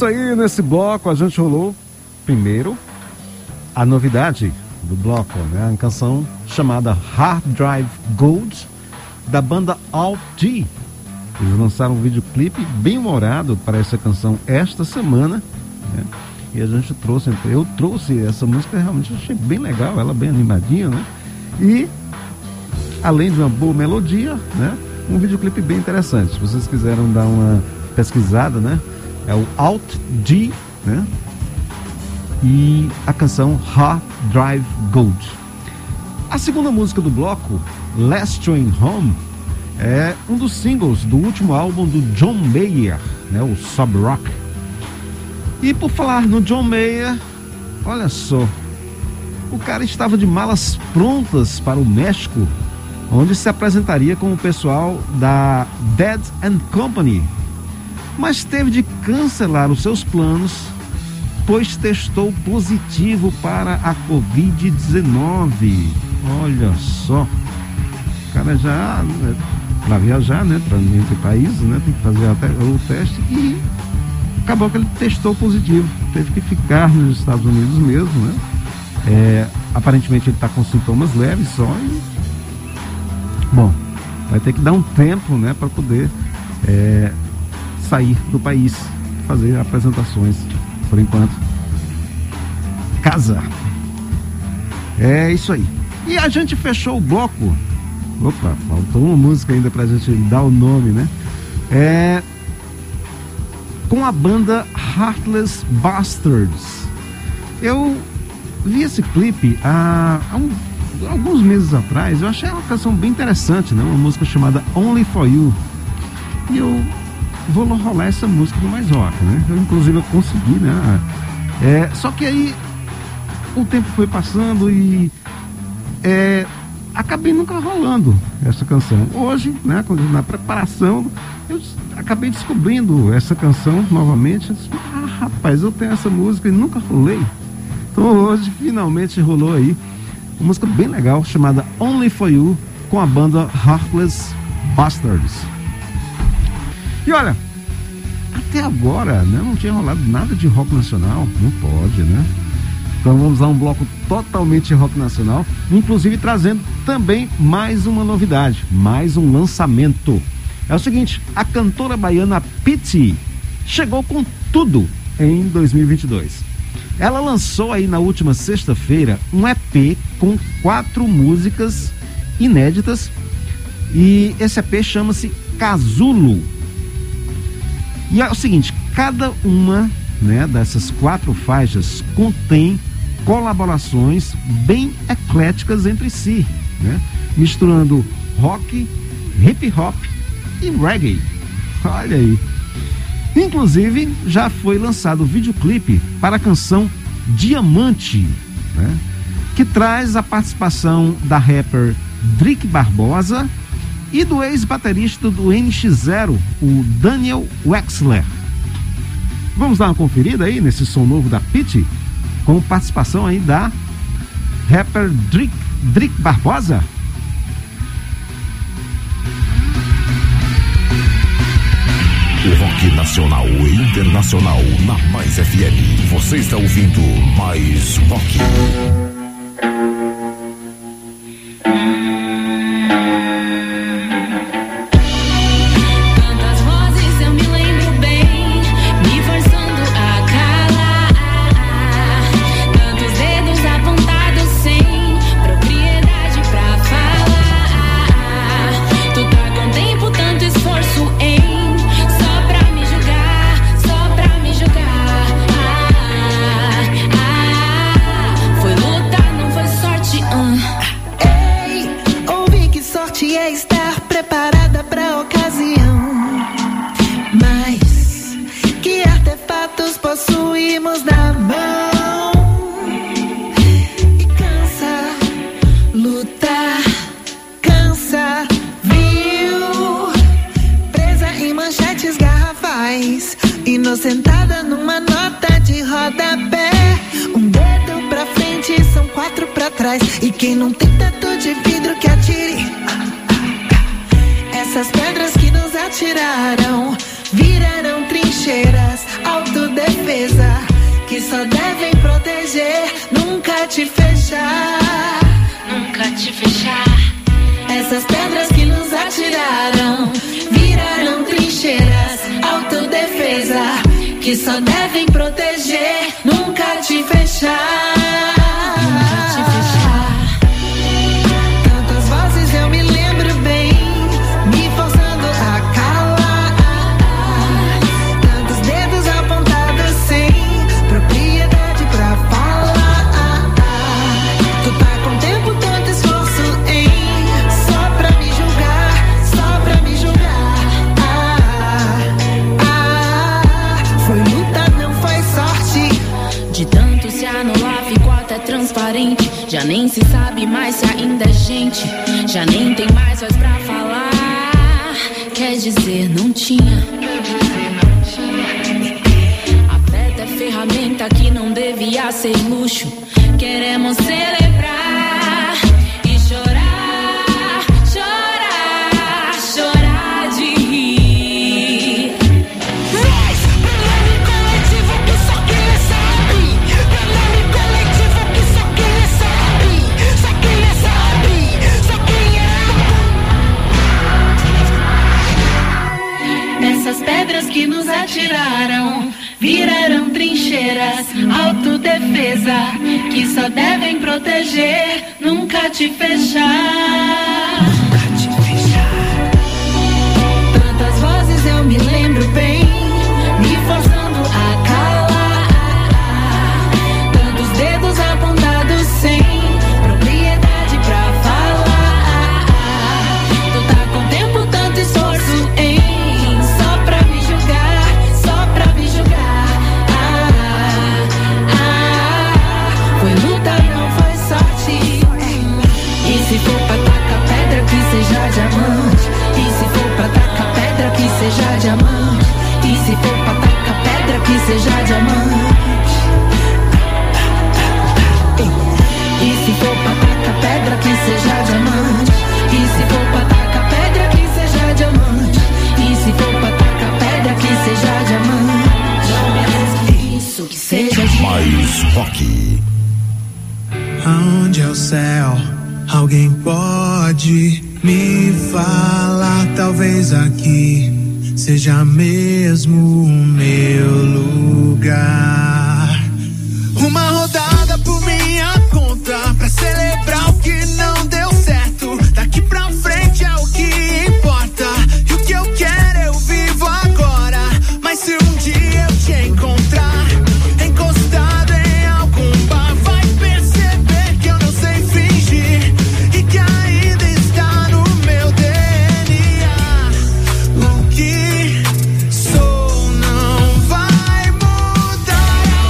aí, nesse bloco a gente rolou primeiro a novidade do bloco, né? Uma canção chamada Hard Drive Gold, da banda Alt G. Eles lançaram um videoclipe bem humorado para essa canção esta semana, né? E a gente trouxe, eu trouxe essa música, realmente achei bem legal, ela bem animadinha, né? E além de uma boa melodia, né? Um videoclipe bem interessante. Se vocês quiserem dar uma pesquisada, né? É o Alt G, né? E a canção Hard Drive Gold. A segunda música do bloco, Last Train Home, é um dos singles do último álbum do John Mayer, né? O Sob Rock. E por falar no John Mayer, olha só, o cara estava de malas prontas para o México, onde se apresentaria com o pessoal da Dead and Company, mas teve de cancelar os seus planos, pois testou positivo para a covid dezenove. Olha só, o cara já, né, para viajar, né, para entre países, né, tem que fazer até o teste, e acabou que ele testou positivo, teve que ficar nos Estados Unidos mesmo, né? É, aparentemente ele está com sintomas leves só e, bom, vai ter que dar um tempo, né, para poder é, sair do país, fazer apresentações. Por enquanto, casa. É isso aí. E a gente fechou o bloco. Opa, faltou uma música ainda pra gente dar o nome, né? É, com a banda Heartless Bastards. Eu vi esse clipe há, há um, alguns meses atrás. Eu achei uma canção bem interessante, né? Uma música chamada Only For You. E eu vou rolar essa música do Mais Rock, né? Eu, inclusive, eu consegui, né? É, só que aí o tempo foi passando e é, acabei nunca rolando essa canção. Hoje, né, na preparação, eu acabei descobrindo essa canção novamente. Eu disse, ah, rapaz, eu tenho essa música e nunca rolei. Então hoje, finalmente, rolou aí uma música bem legal chamada Only For You, com a banda Heartless Bastards. E olha, até agora, né, não tinha rolado nada de rock nacional, não pode, né? Então vamos a um bloco totalmente rock nacional, inclusive trazendo também mais uma novidade, mais um lançamento. É o seguinte, a cantora baiana Pitty chegou com tudo em dois mil e vinte e dois. Ela lançou aí na última sexta-feira um E P com quatro músicas inéditas e esse E P chama-se Casulo. E é o seguinte, cada uma, né, dessas quatro faixas contém colaborações bem ecléticas entre si, né, misturando rock, hip hop e reggae. Olha aí. Inclusive, já foi lançado o videoclipe para a canção Diamante, né, que traz a participação da rapper Drick Barbosa e do ex-baterista do N X Zero, o Daniel Wexler. Vamos dar uma conferida aí nesse som novo da Pitty, com participação aí da rapper Drick, Drick Barbosa. O rock nacional e internacional na Mais F M. Você está ouvindo Mais Rock. Tantas vozes eu me lembro bem, me forçando a calar. Tantos dedos apontados sem propriedade pra falar. Tu tá com tempo, tanto esforço em só pra me julgar, só pra me julgar. Ah, ah, foi luta, não foi sorte. ah. Ei, ouvi que sorte é estar preparada pra ocasião. Mas que artefatos possuímos na mão? E cansa lutar, cansa, viu? Presa em manchetes garrafais, inocentada numa nota de rodapé. Um dedo pra frente, são quatro pra trás. E quem não tem teto de vidro que atire. Essas pedras que nos atiraram viraram trincheiras. trincheiras, autodefesa, que só devem proteger, nunca te fechar. Nunca te fechar. Essas pedras que nos atiraram viraram trincheiras, autodefesa, que só devem proteger, nunca te fechar. Nunca te fechar. Tantas vozes eu me lembro bem, me forçando a calar. Tantos dedos apontados sem propriedade pra falar. Tu tá com tempo, tanto esforço em só pra me julgar, só pra me julgar. Ah, ah, foi luta, não foi sorte. De tanto se anular, ficou até transparente. Já nem se sabe mais se ainda é gente. Já nem tem mais voz pra falar. Quer dizer, não tinha. Afeto é ferramenta que não devia ser luxo. Queremos celebrar e chorar, chorar, chorar de rir. Nós, Belém coletivo que só quem sabe. Belém coletivo que só quem sabe. Só quem sabe, só quem é. Essas pedras que nos atiraram viraram trincheiras, autodefesa, que só devem proteger, nunca te fechar. Nunca te fechar. Tantas vozes eu me lembro bem, me forçando a calar. Tantos dedos apontados sem propriedade pra falar. Tu tá com tempo, tanto esforço em só pra me julgar, só pra me julgar. Ah, ah, foi luta, não foi sorte. E se for pra tacar pedra, que seja diamante. E se for pra tacar pedra, que seja diamante. E se for pra tacar pedra, que seja diamante. E se for pra tacar pedra, que seja diamante. E se for pra tacar pedra, que seja diamante. E se for pra tacar pedra, que seja diamante. Isso, que seja diamante. Mais rock. Aonde é o céu? Alguém pode me falar? Talvez aqui seja mesmo o meu lugar. Uma rodada por minha conta pra celebrar o que não deu certo. Daqui pra frente é o que importa. E o que eu quero eu vivo agora. Mas se um dia eu te encontrar encostado em algum bar, vai perceber que eu não sei fingir e que ainda está no meu D N A. O que sou não vai mudar.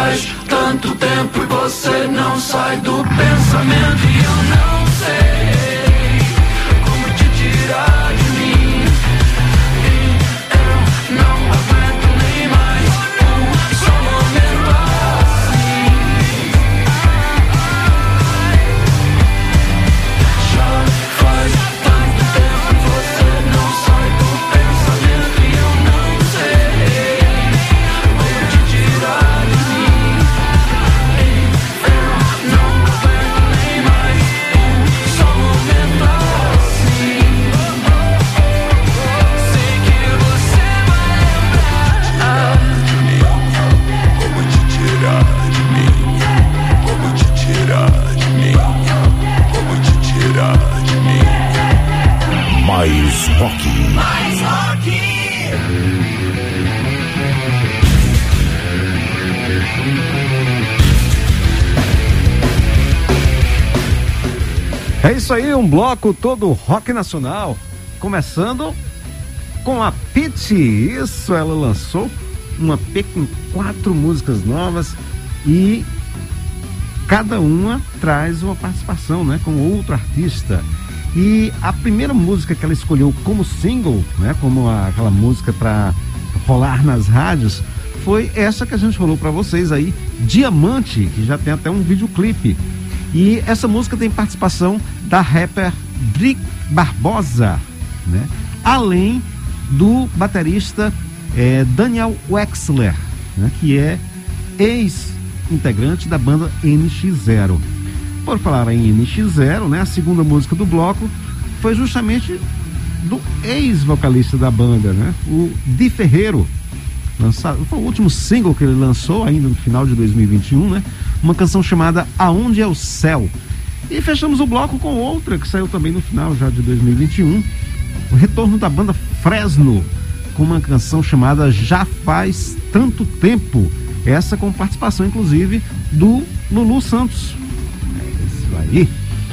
faz tanto tempo e você não sai do pensamento. E eu não sei como te tirar de mim. E eu não aguento nem mais um só momento assim. Já faz tanto tempo e você não sai do pensamento. E eu não sei como te tirar de mim. Eu não aguento nem mais um só momento assim. Sei que você vai lembrar como te tirar de mim, como te tirar de mim, como te tirar de mim. Mais rock. Mais rock. É isso aí, um bloco todo rock nacional. Começando com a Pitty. Isso, ela lançou uma E P com quatro músicas novas e cada uma traz uma participação, né, com outro artista. E a primeira música que ela escolheu como single, né, como a, aquela música para rolar nas rádios, foi essa que a gente rolou para vocês aí, Diamante, que já tem até um videoclipe. E essa música tem participação da rapper Drick Barbosa, né? Além do baterista eh, Daniel Wexler, né? Que é ex-integrante da banda N X Zero. Por falar em N X Zero, né? A segunda música do bloco foi justamente do ex-vocalista da banda, né? O Di Ferreiro. Lançado, foi o último single que ele lançou ainda no final de dois mil e vinte e um, né? Uma canção chamada Aonde é o Céu. E fechamos o bloco com outra que saiu também no final já de dois mil e vinte e um, o retorno da banda Fresno, com uma canção chamada Já Faz Tanto Tempo, essa com participação inclusive do Lulu Santos. É isso aí.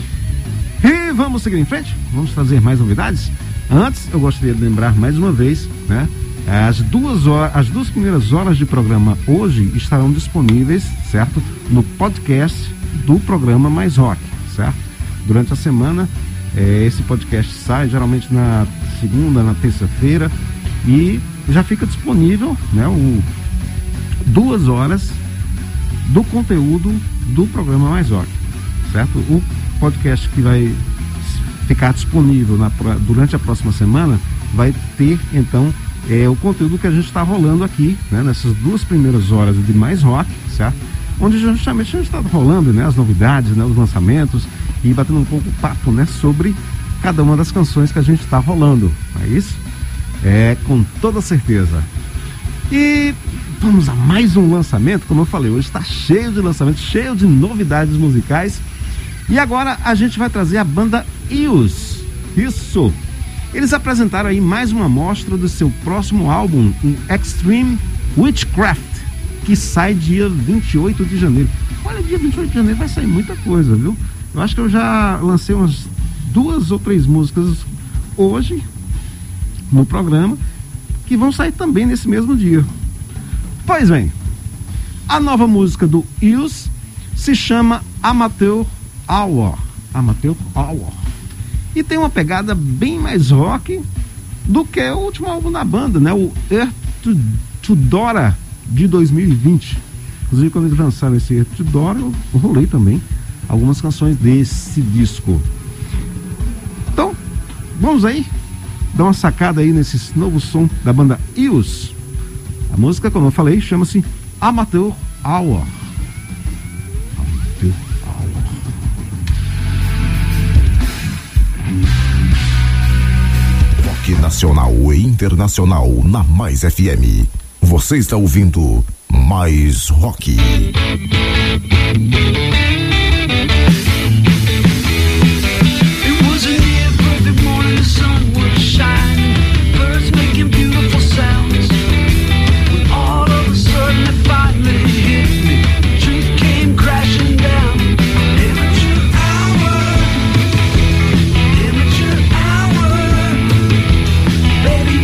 E vamos seguir em frente, vamos trazer mais novidades. Antes eu gostaria de lembrar mais uma vez, né? As duas, horas, as duas primeiras horas de programa hoje estarão disponíveis, certo? No podcast do programa Mais Rock, certo? Durante a semana, eh, esse podcast sai geralmente na segunda, na terça-feira, e já fica disponível, né? O, duas horas do conteúdo do programa Mais Rock, certo? O podcast que vai ficar disponível na, durante a próxima semana vai ter, então, é o conteúdo que a gente está rolando aqui, né, nessas duas primeiras horas de Mais Rock, certo? Onde justamente a gente está rolando, né, as novidades, né, os lançamentos e batendo um pouco papo, né, sobre cada uma das canções que a gente está rolando, não é isso? É, com toda certeza. E vamos a mais um lançamento, como eu falei, hoje está cheio de lançamentos, cheio de novidades musicais. E agora a gente vai trazer a banda Ius. Isso! Eles apresentaram aí mais uma amostra do seu próximo álbum, o Extreme Witchcraft, que sai dia vinte e oito de janeiro. Olha, dia vinte e oito de janeiro vai sair muita coisa, viu? Eu acho que eu já lancei umas duas ou três músicas hoje no programa, que vão sair também nesse mesmo dia. Pois bem, a nova música do Ius se chama Amateur Hour. Amateur Hour. E tem uma pegada bem mais rock do que o último álbum da banda, né? O Earth to, to Dora de dois mil e vinte. Inclusive, quando eles lançaram esse Earth to Dora, eu rolei também algumas canções desse disco. Então, vamos aí dar uma sacada aí nesse novo som da banda Ius. A música, como eu falei, chama-se Amateur Hour. Amateur Hour. Rock nacional e internacional na Mais F M. Você está ouvindo Mais Rock.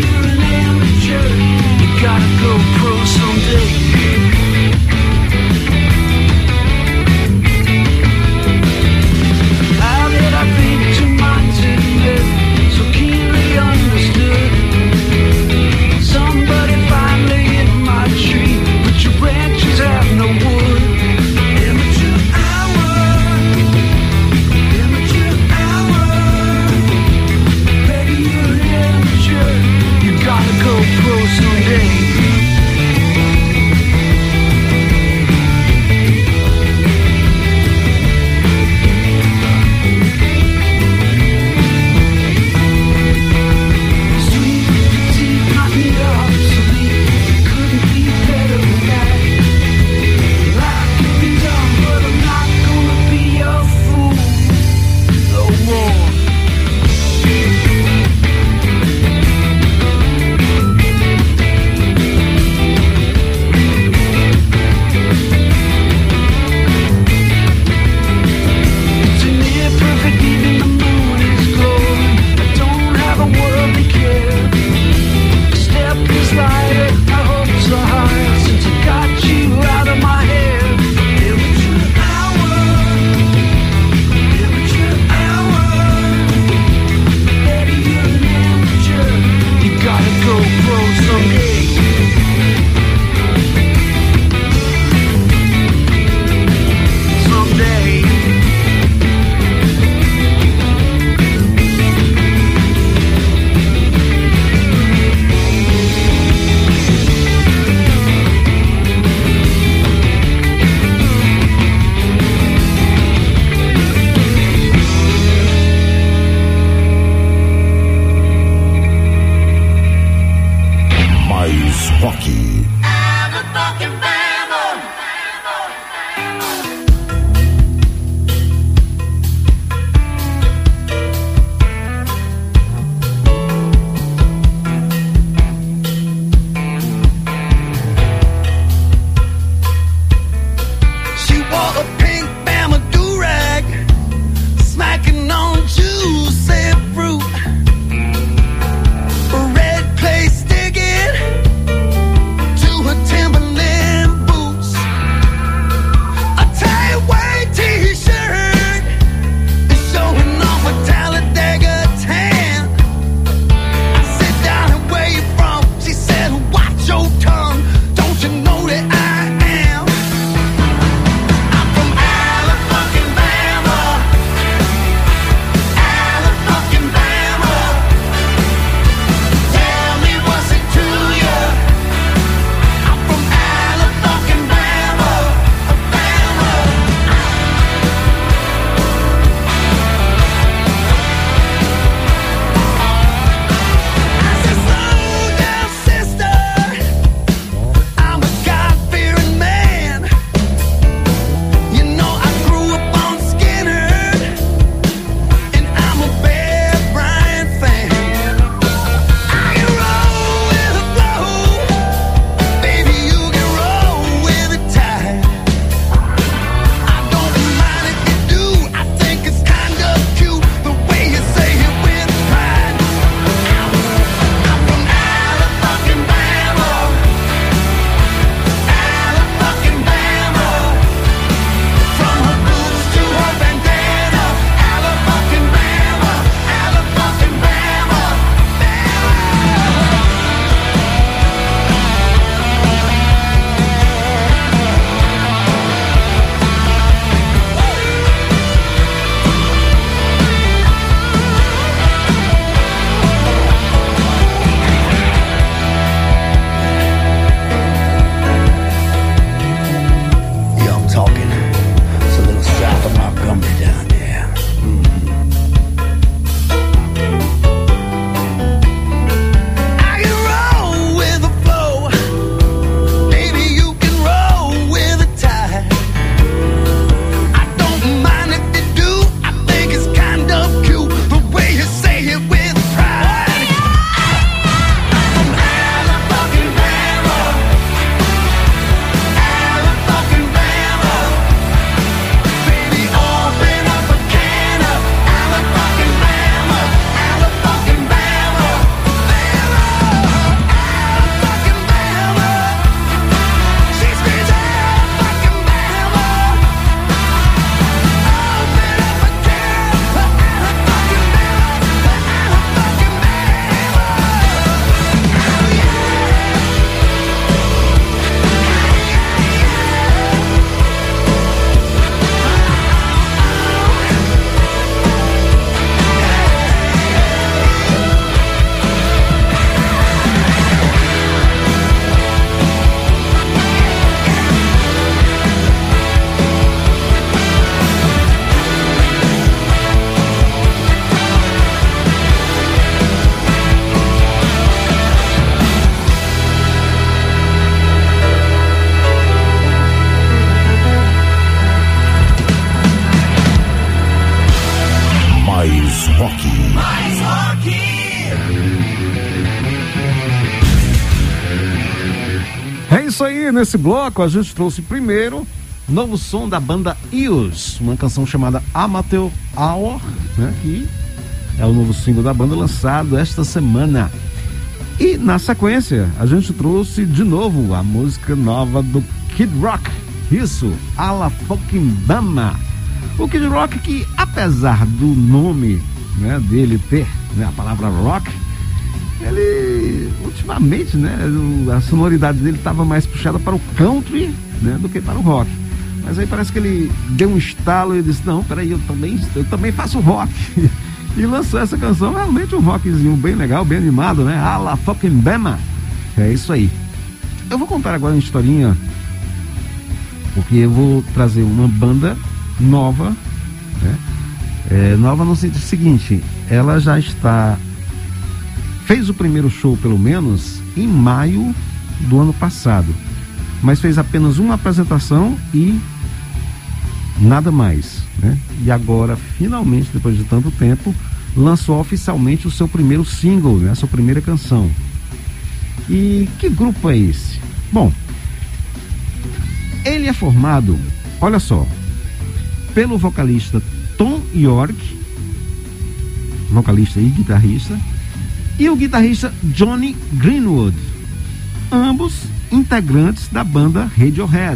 Gotta go pro someday. Mais Rock. Mais rock. É isso aí, nesse bloco a gente trouxe primeiro novo som da banda Eos, uma canção chamada Amateur Hour, né, que é o novo single da banda lançado esta semana. E na sequência a gente trouxe de novo a música nova do Kid Rock, isso, A La Fucking Bama. O Kid Rock, que apesar do nome, né, dele ter, né, a palavra rock, ele ultimamente, né, a sonoridade dele estava mais puxada para o country, né, do que para o rock. Mas aí parece que ele deu um estalo e disse, não, peraí, eu também, eu também faço rock. E lançou essa canção, realmente um rockzinho bem legal, bem animado, né? A La Fucking Bama. É isso aí. Eu vou contar agora uma historinha, porque eu vou trazer uma banda nova, né? É, nova no sentido seguinte, ela já está... Fez o primeiro show, pelo menos, em maio do ano passado. Mas fez apenas uma apresentação e nada mais, né? E agora, finalmente, depois de tanto tempo, lançou oficialmente o seu primeiro single, né? A sua primeira canção. E que grupo é esse? Bom, ele é formado, olha só, pelo vocalista Tom York, vocalista e guitarrista, e o guitarrista Johnny Greenwood, ambos integrantes da banda Radiohead.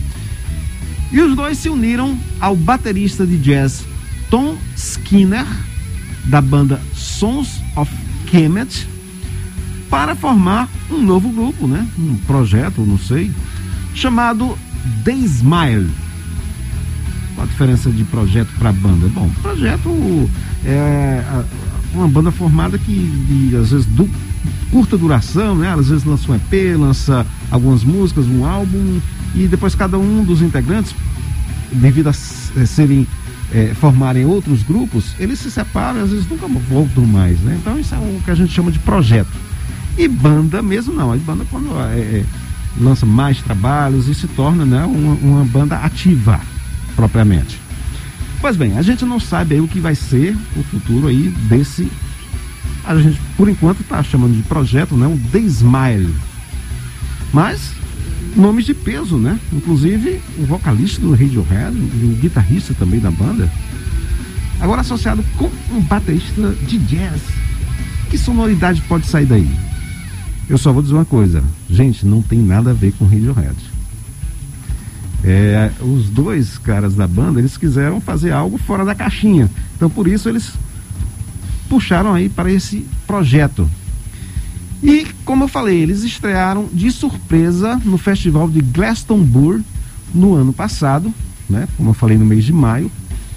E os dois se uniram ao baterista de jazz Tom Skinner, da banda Sons of Kemet, para formar um novo grupo, né? Um projeto, não sei, chamado The Smile. Qual a diferença de projeto para banda? Bom, projeto é uma banda formada que, de, às vezes, du, curta duração, né? Às vezes lança um E P, lança algumas músicas, um álbum, e depois cada um dos integrantes, devido a serem, é, formarem outros grupos, eles se separam e às vezes nunca voltam mais, né? Então isso é o que a gente chama de projeto. E banda mesmo não, a banda quando é, é, lança mais trabalhos e se torna, né, uma, uma banda ativa, propriamente. Pois bem, a gente não sabe aí o que vai ser o futuro aí desse, a gente por enquanto está chamando de projeto, né, o The Smile. Mas nomes de peso, né? Inclusive o vocalista do Radiohead e o guitarrista também da banda, agora associado com um baterista de jazz. Que sonoridade pode sair daí? Eu só vou dizer uma coisa, gente, não tem nada a ver com Radiohead. É, os dois caras da banda, eles quiseram fazer algo fora da caixinha, então por isso eles puxaram aí para esse projeto. E, como eu falei, eles estrearam de surpresa no festival de Glastonbury no ano passado, né? Como eu falei, no mês de maio,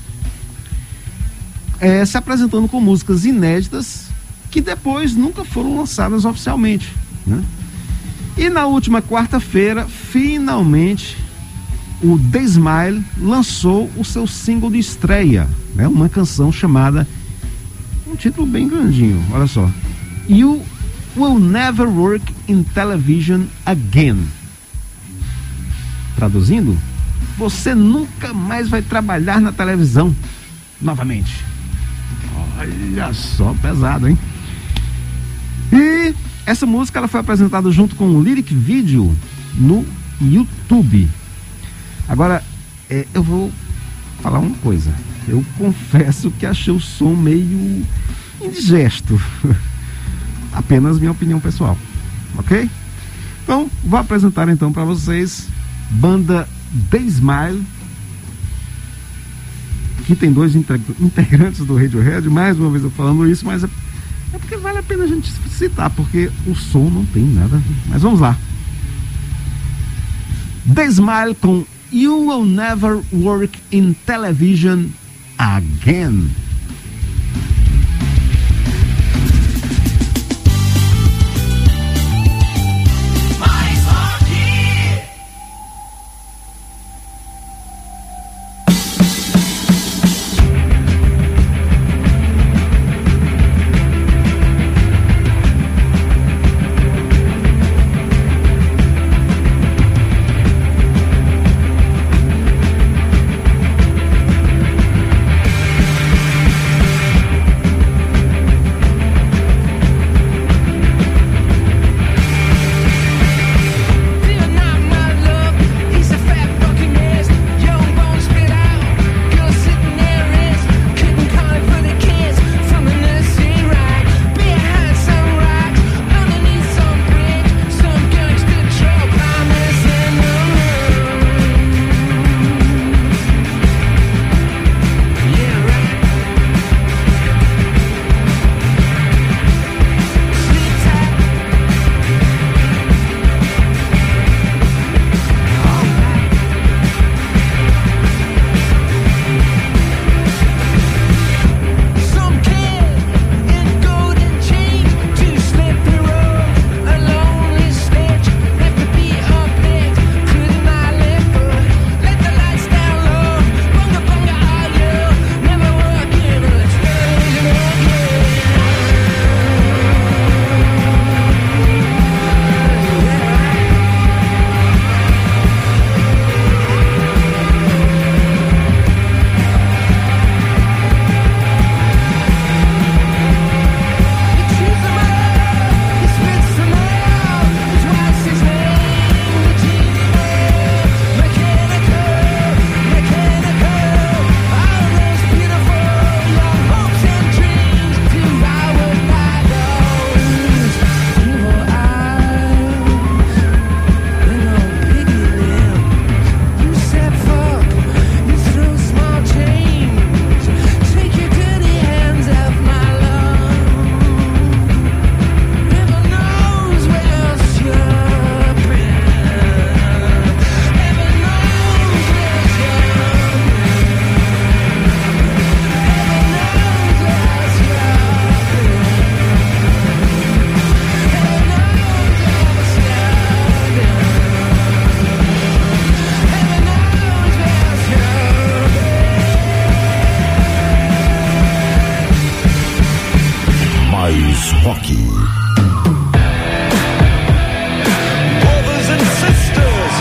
é, se apresentando com músicas inéditas que depois nunca foram lançadas oficialmente, né? E na última quarta-feira, finalmente, o The Smile lançou o seu single de estreia, né? Uma canção chamada, um título bem grandinho, olha só, You Will Never Work in Television Again. Traduzindo, você nunca mais vai trabalhar na televisão novamente. Olha só, pesado, hein? E essa música ela foi apresentada junto com um lyric video no YouTube. Agora, é, eu vou falar uma coisa. Eu confesso que achei o som meio indigesto. Apenas minha opinião pessoal, ok? Então, vou apresentar então para vocês banda The Smile, que tem dois integrantes do Radiohead. Mais uma vez eu falando isso, mas é, é porque vale a pena a gente citar, porque o som não tem nada a ver. Mas vamos lá. The Smile com You Will Never Work in Television Again. You Rock. Brothers and sisters,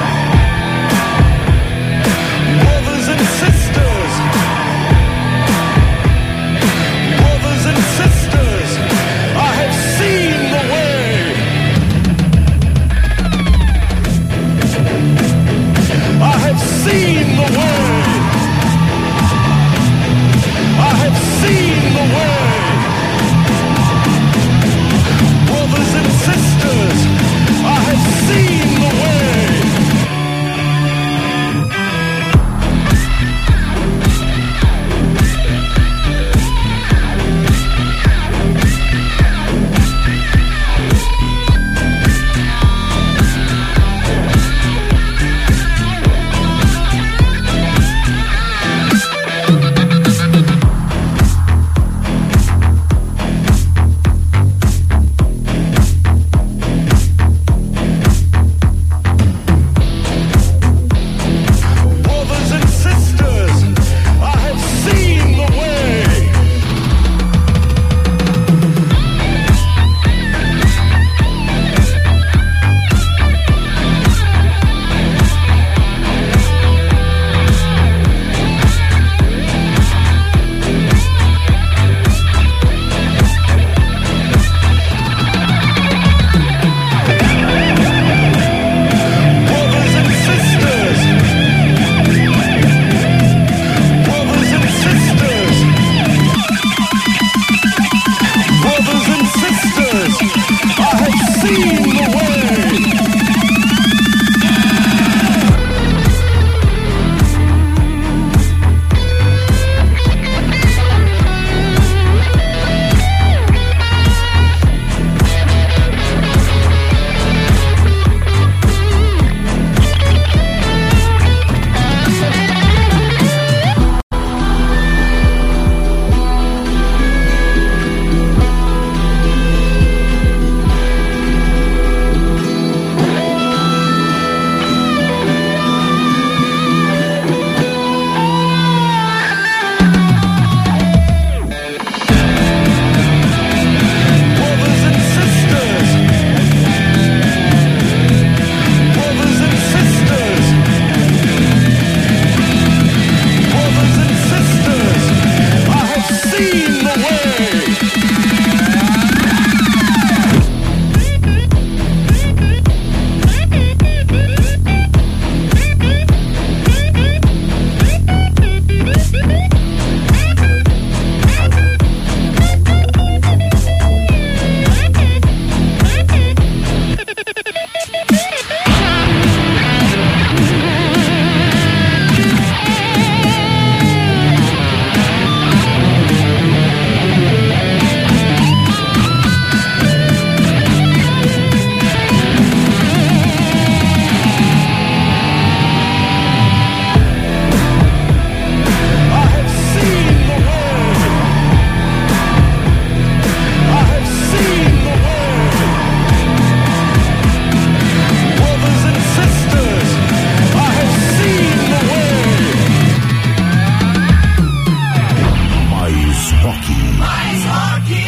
brothers and sisters, brothers and sisters, I have seen the way. I have seen the way. I have seen the way. Brothers and sisters, I have seen the way. Brothers and sisters, I have seen the way. Brothers and sisters, brothers and sisters, brothers and sisters, I have seen the way. Brothers and sisters, brothers and sisters, brothers and sisters, I have seen the way. I have seen the way. I have seen the way. Brothers and sisters, I have seen the way. Mais rock. Mais rock.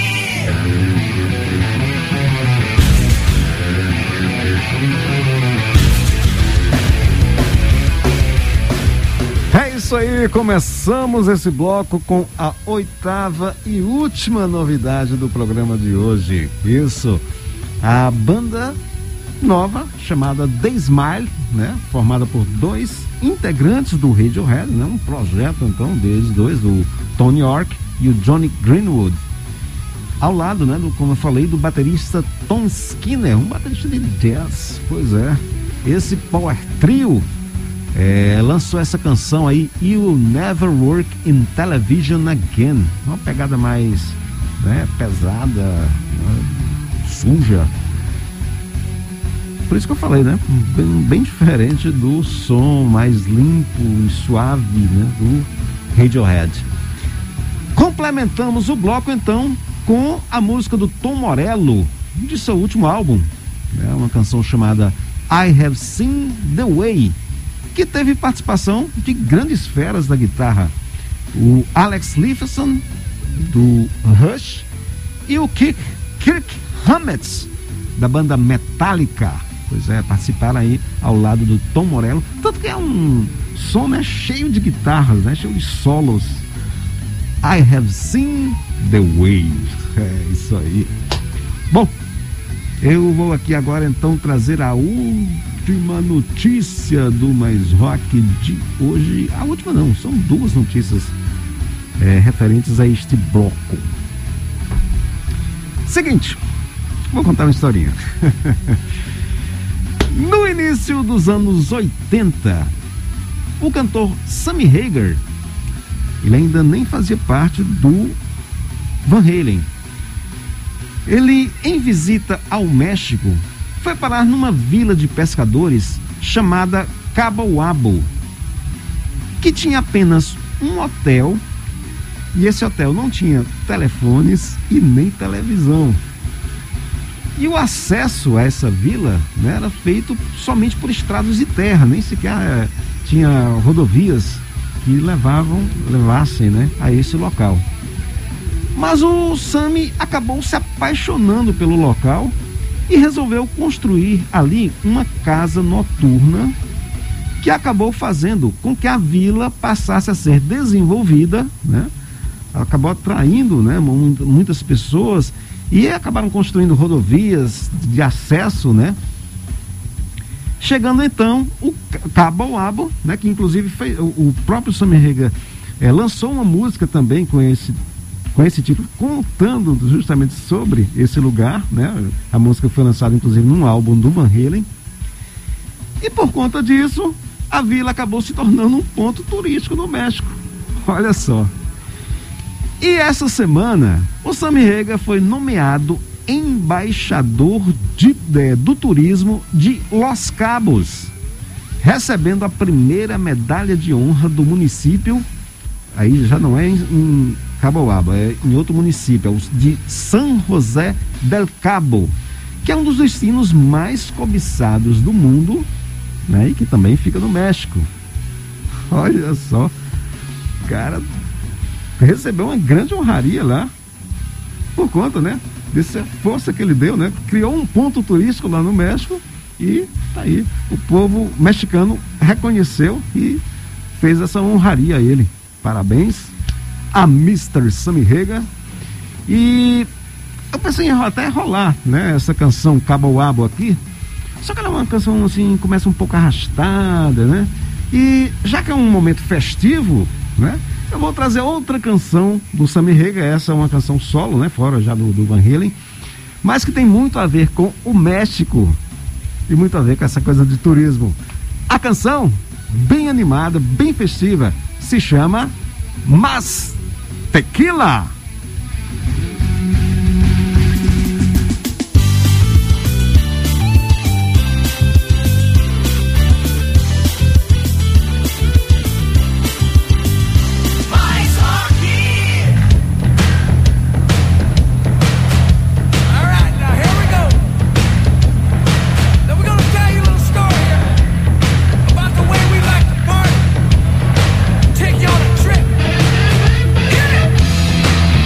É isso aí, começamos esse bloco com a oitava e última novidade do programa de hoje. Isso, a banda nova chamada The Smile, né? Formada por dois integrantes do Radiohead, né? Um projeto então deles dois, do Tony York e o Johnny Greenwood. Ao lado, né, do, como eu falei, do baterista Tom Skinner, um baterista de jazz. Pois é, esse power trio é, lançou essa canção aí, You'll Never Work in Television Again. Uma pegada mais, né, pesada, né, suja. Por isso que eu falei, né? Bem, bem diferente do som mais limpo e suave, né, do Radiohead. Complementamos o bloco então com a música do Tom Morello, de seu último álbum, né, uma canção chamada I Have Seen the Way, que teve participação de grandes feras da guitarra, o Alex Lifeson do Rush e o Keith Kirk Hammett, da banda Metallica. Pois é, participaram aí ao lado do Tom Morello. Tanto que é um som, né, cheio de guitarras, né, cheio de solos. I have seen the wave. É isso aí. Bom, eu vou aqui agora então trazer a última notícia do Mais Rock de hoje. A última não, são duas notícias é, referentes a este bloco. Seguinte, vou contar uma historinha. No início dos anos oitenta, o cantor Sammy Hagar, ele ainda nem fazia parte do Van Halen. Ele, em visita ao México, foi parar numa vila de pescadores chamada Cabo Wabo, que tinha apenas um hotel, e esse hotel não tinha telefones e nem televisão. E o acesso a essa vila, né, era feito somente por estradas de terra, nem sequer é, tinha rodovias que levavam, levassem, né, a esse local. Mas o Sammy acabou se apaixonando pelo local e resolveu construir ali uma casa noturna que acabou fazendo com que a vila passasse a ser desenvolvida, né? Acabou atraindo, né, muitas pessoas e acabaram construindo rodovias de acesso, né? Chegando então o Cabo Wabo, né, que inclusive fez, o, o próprio Sammy Hagar é, lançou uma música também com esse com esse título, contando justamente sobre esse lugar, né? A música foi lançada inclusive num álbum do Van Halen. E por conta disso, a vila acabou se tornando um ponto turístico no México. Olha só. E essa semana, o Sammy Hagar foi nomeado embaixador de, de, do turismo de Los Cabos, recebendo a primeira medalha de honra do município. Aí já não é em, em Cabo Wabo, é em outro município, é o de San José del Cabo, que é um dos destinos mais cobiçados do mundo, né, e que também fica no México. Olha só, cara, recebeu uma grande honraria lá, por conta, né, dessa força que ele deu, né, criou um ponto turístico lá no México e tá aí, o povo mexicano reconheceu e fez essa honraria a ele. Parabéns a mister Sammy Hagar. E eu pensei em até rolar, né, essa canção Cabo Wabo aqui, só que ela é uma canção assim, começa um pouco arrastada, né, e já que é um momento festivo, né, eu vou trazer outra canção do Sammy Hagar. Essa é uma canção solo, né, fora já do, do Van Halen, mas que tem muito a ver com o México e muito a ver com essa coisa de turismo. A canção, bem animada, bem festiva, se chama Mas Tequila. Take you on a trip. Get it?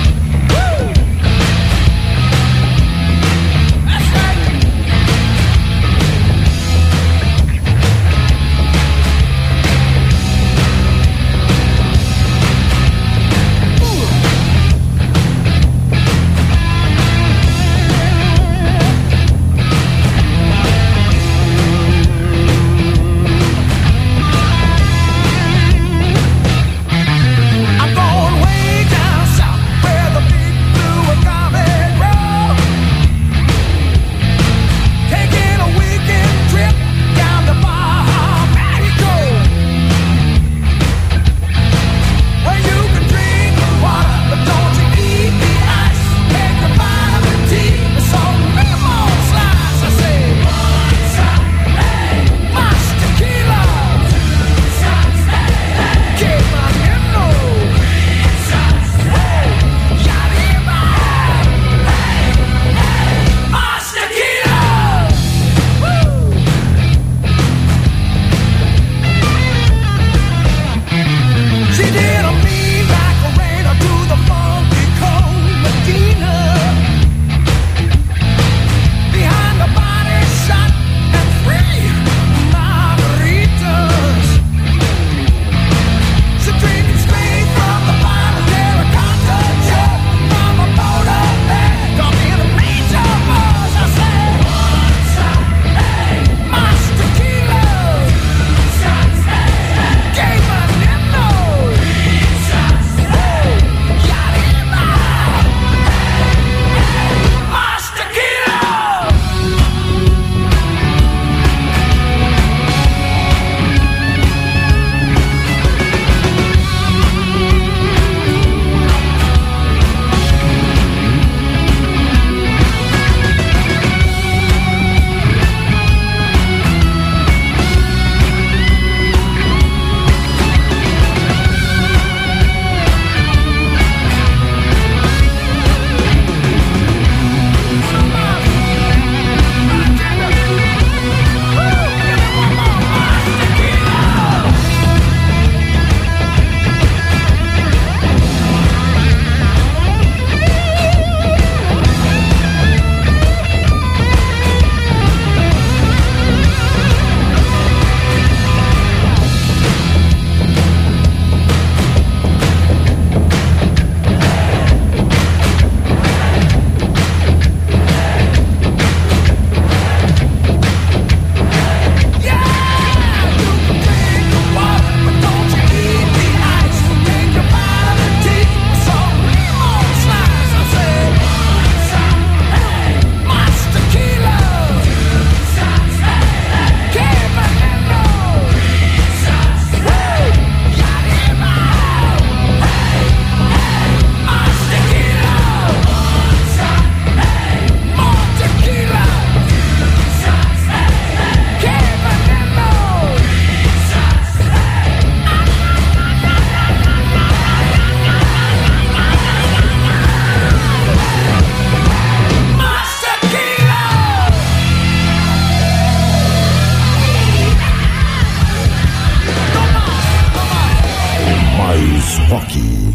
Mais Rock.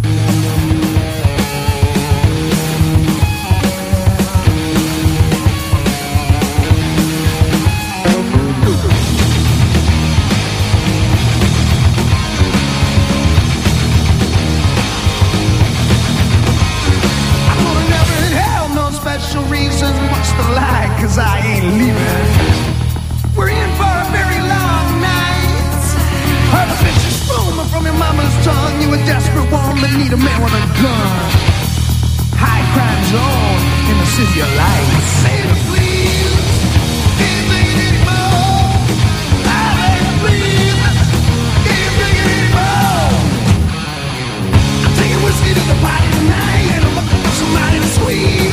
Cause I ain't leaving. We're in for a very long night. Heard a vicious rumor from your mama's tongue. You a desperate woman, need a man with a gun. High crime zone in the city of lights. Save it, please. Can't take it anymore. I beg you, please. Can't take it anymore. I'm taking whiskey to the party tonight, and I'm looking for somebody to squeeze.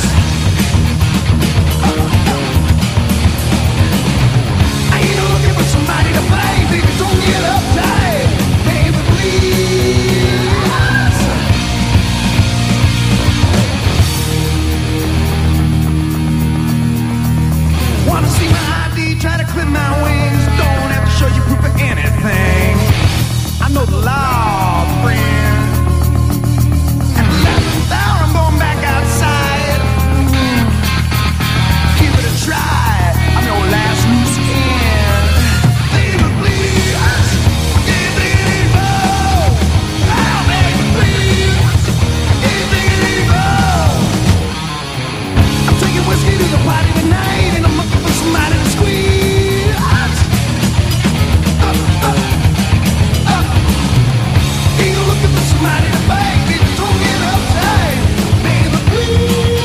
Somebody to fight, baby, don't get uptight, baby, please. Wanna see my I D, try to clip my wings. Don't have to show you proof of anything. I know the law, friend. At the eleventh hour, I'm going back outside. Give it a try, I'm your last loose end. Whiskey to the party tonight, and I'm looking for somebody to squeeze. Uh, uh, uh. Ain't looking for somebody to bite, baby, don't get uptight, baby, please.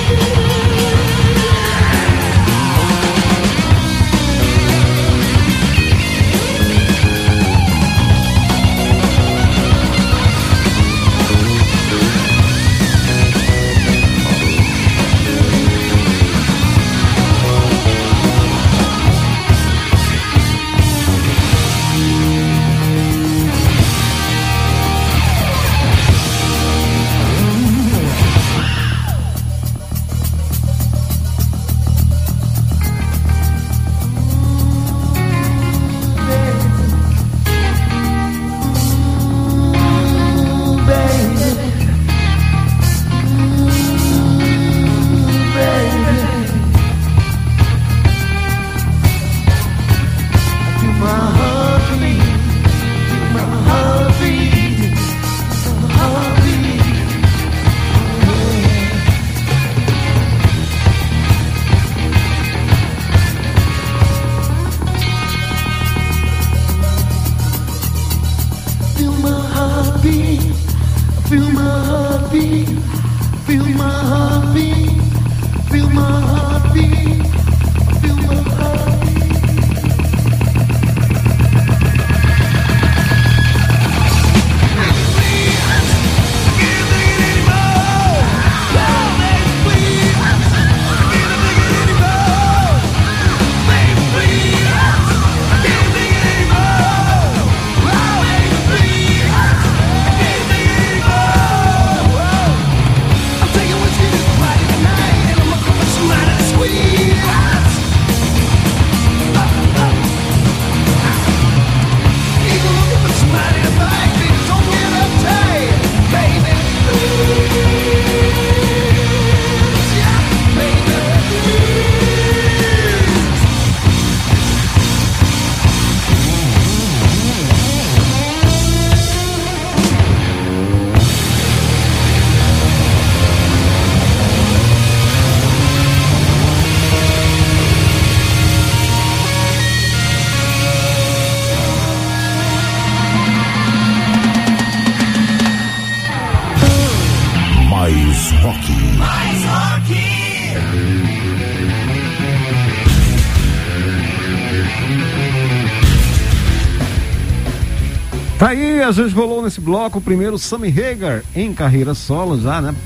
Tá aí, a gente rolou nesse bloco o primeiro Sammy Hagar em carreira solo já, né?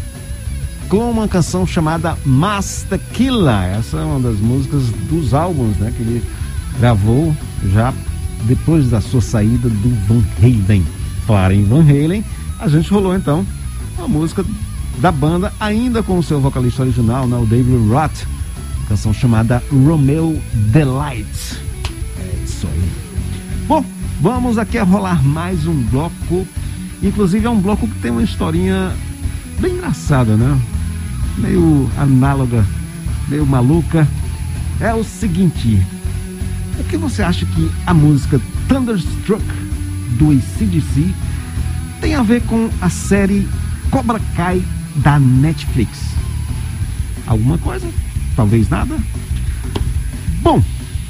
Com uma canção chamada Master Killer. Essa é uma das músicas dos álbuns, né? Que ele gravou já depois da sua saída do Van Halen. Falar em Van Halen, a gente rolou então a música da banda, ainda com o seu vocalista original, né? O David Roth. Canção chamada Romeo Delight. É isso aí. Bom, vamos aqui a rolar mais um bloco Inclusive é um bloco que tem uma historinha bem engraçada, né? Meio análoga, meio maluca. É o seguinte: o que você acha que a música Thunderstruck do A C D C tem a ver com a série Cobra Kai da Netflix? Alguma coisa? Talvez nada? Bom,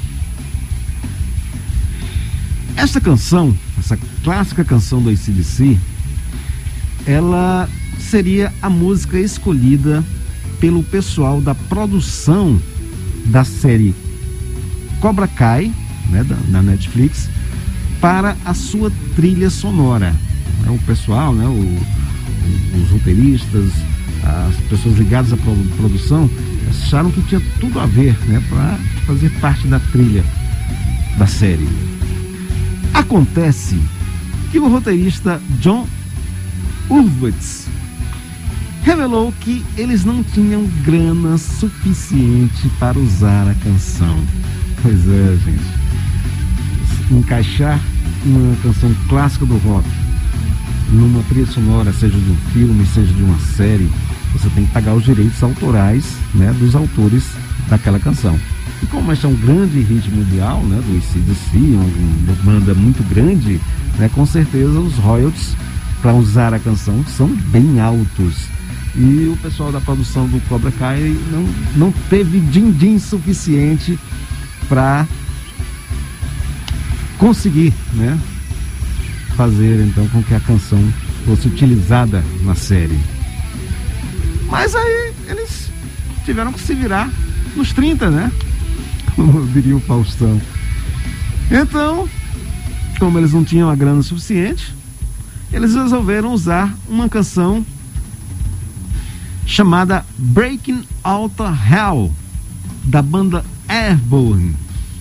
essa canção, essa clássica canção do A C D C, ela seria a música escolhida pelo pessoal da produção da série Cobra Kai, né, da, da Netflix, para a sua trilha sonora. É, o pessoal, né, o, o, os roteiristas, as pessoas ligadas à produção acharam que tinha tudo a ver, né, para fazer parte da trilha da série. Acontece que o roteirista John Hurwitz revelou que eles não tinham grana suficiente para usar a canção. Pois é, gente. Encaixar uma canção clássica do rock numa trilha sonora, seja de um filme, seja de uma série, você tem que pagar os direitos autorais, né, dos autores daquela canção. E como esse é um grande hit mundial, né, do A C D C, uma banda muito grande, né, com certeza os royalties para usar a canção são bem altos. E o pessoal da produção do Cobra Kai não, não teve din-din suficiente para conseguir, né, fazer então com que a canção fosse utilizada na série. Mas aí eles tiveram que se virar nos trinta, né? Como diria o Faustão. Então, como eles não tinham a grana suficiente, eles resolveram usar uma canção chamada Breaking Out of Hell, da banda Airborne.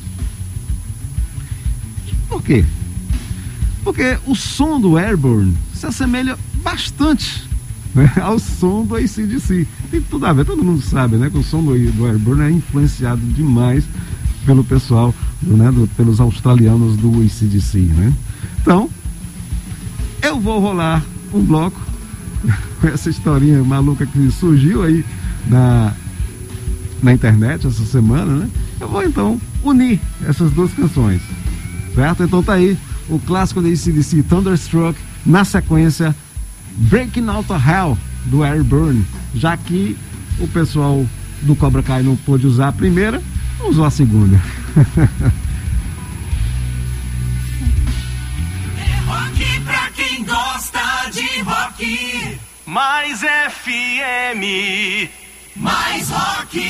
Por quê? Porque o som do Airborne se assemelha bastante, né, ao som do A C D C. Tem tudo a ver, todo mundo sabe, né, que o som do, do Airborne é influenciado demais pelo pessoal, né, do, pelos australianos do A C D C, né? Então, eu vou rolar um bloco com essa historinha maluca que surgiu aí na, na internet essa semana, né? Eu vou então unir essas duas canções, certo? Então tá aí o clássico da A C D C, Thunderstruck, na sequência Breaking Out of Hell do Airborne, já que o pessoal do Cobra Kai não pôde usar a primeira, usou a segunda. É rock pra quem gosta de rock. Mais F M, mais rock.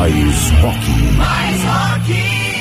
Mais rock. Mais rock.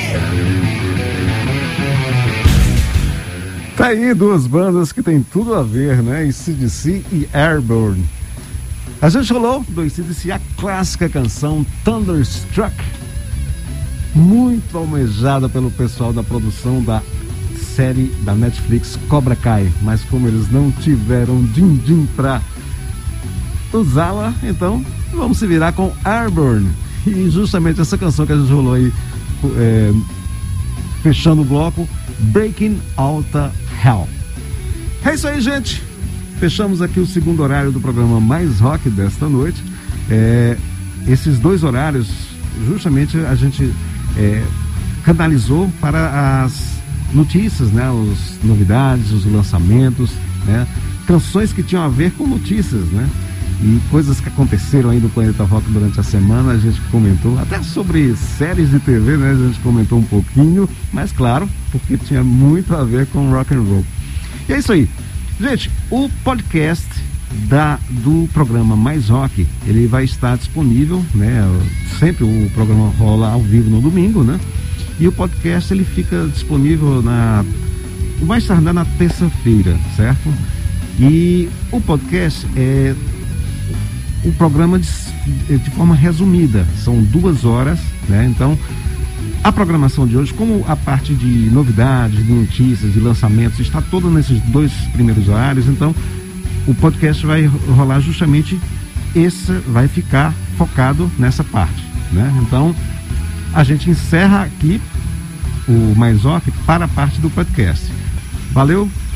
Tá aí duas bandas que tem tudo a ver, né? A C D C e Airborne. A gente rolou do A C D C a clássica canção Thunderstruck, muito almejada pelo pessoal da produção da série da Netflix Cobra Kai, mas como eles não tiveram din-din pra usá-la, então vamos se virar com Airborne. E justamente essa canção que a gente rolou aí, é, fechando o bloco, Breaking Out the Hell. É isso aí, gente. Fechamos aqui o segundo horário do programa Mais Rock desta noite. É, esses dois horários, justamente a gente é, canalizou para as notícias, né? As novidades, os lançamentos, né? Canções que tinham a ver com notícias, né? E coisas que aconteceram aí no Planeta Rock durante a semana, a gente comentou, até sobre séries de T V, né? A gente comentou um pouquinho, mas claro, porque tinha muito a ver com rock and roll. E é isso aí. Gente, o podcast da, do programa Mais Rock, ele vai estar disponível, né? Sempre o programa rola ao vivo no domingo, né? E o podcast, ele fica disponível na... vai estar na terça-feira, certo? E o podcast é o programa de, de forma resumida, são duas horas, né? Então, a programação de hoje, como a parte de novidades, de notícias, de lançamentos, está toda nesses dois primeiros horários, então o podcast vai rolar justamente esse, vai ficar focado nessa parte, né? Então, a gente encerra aqui o Mais Rock para a parte do podcast. Valeu,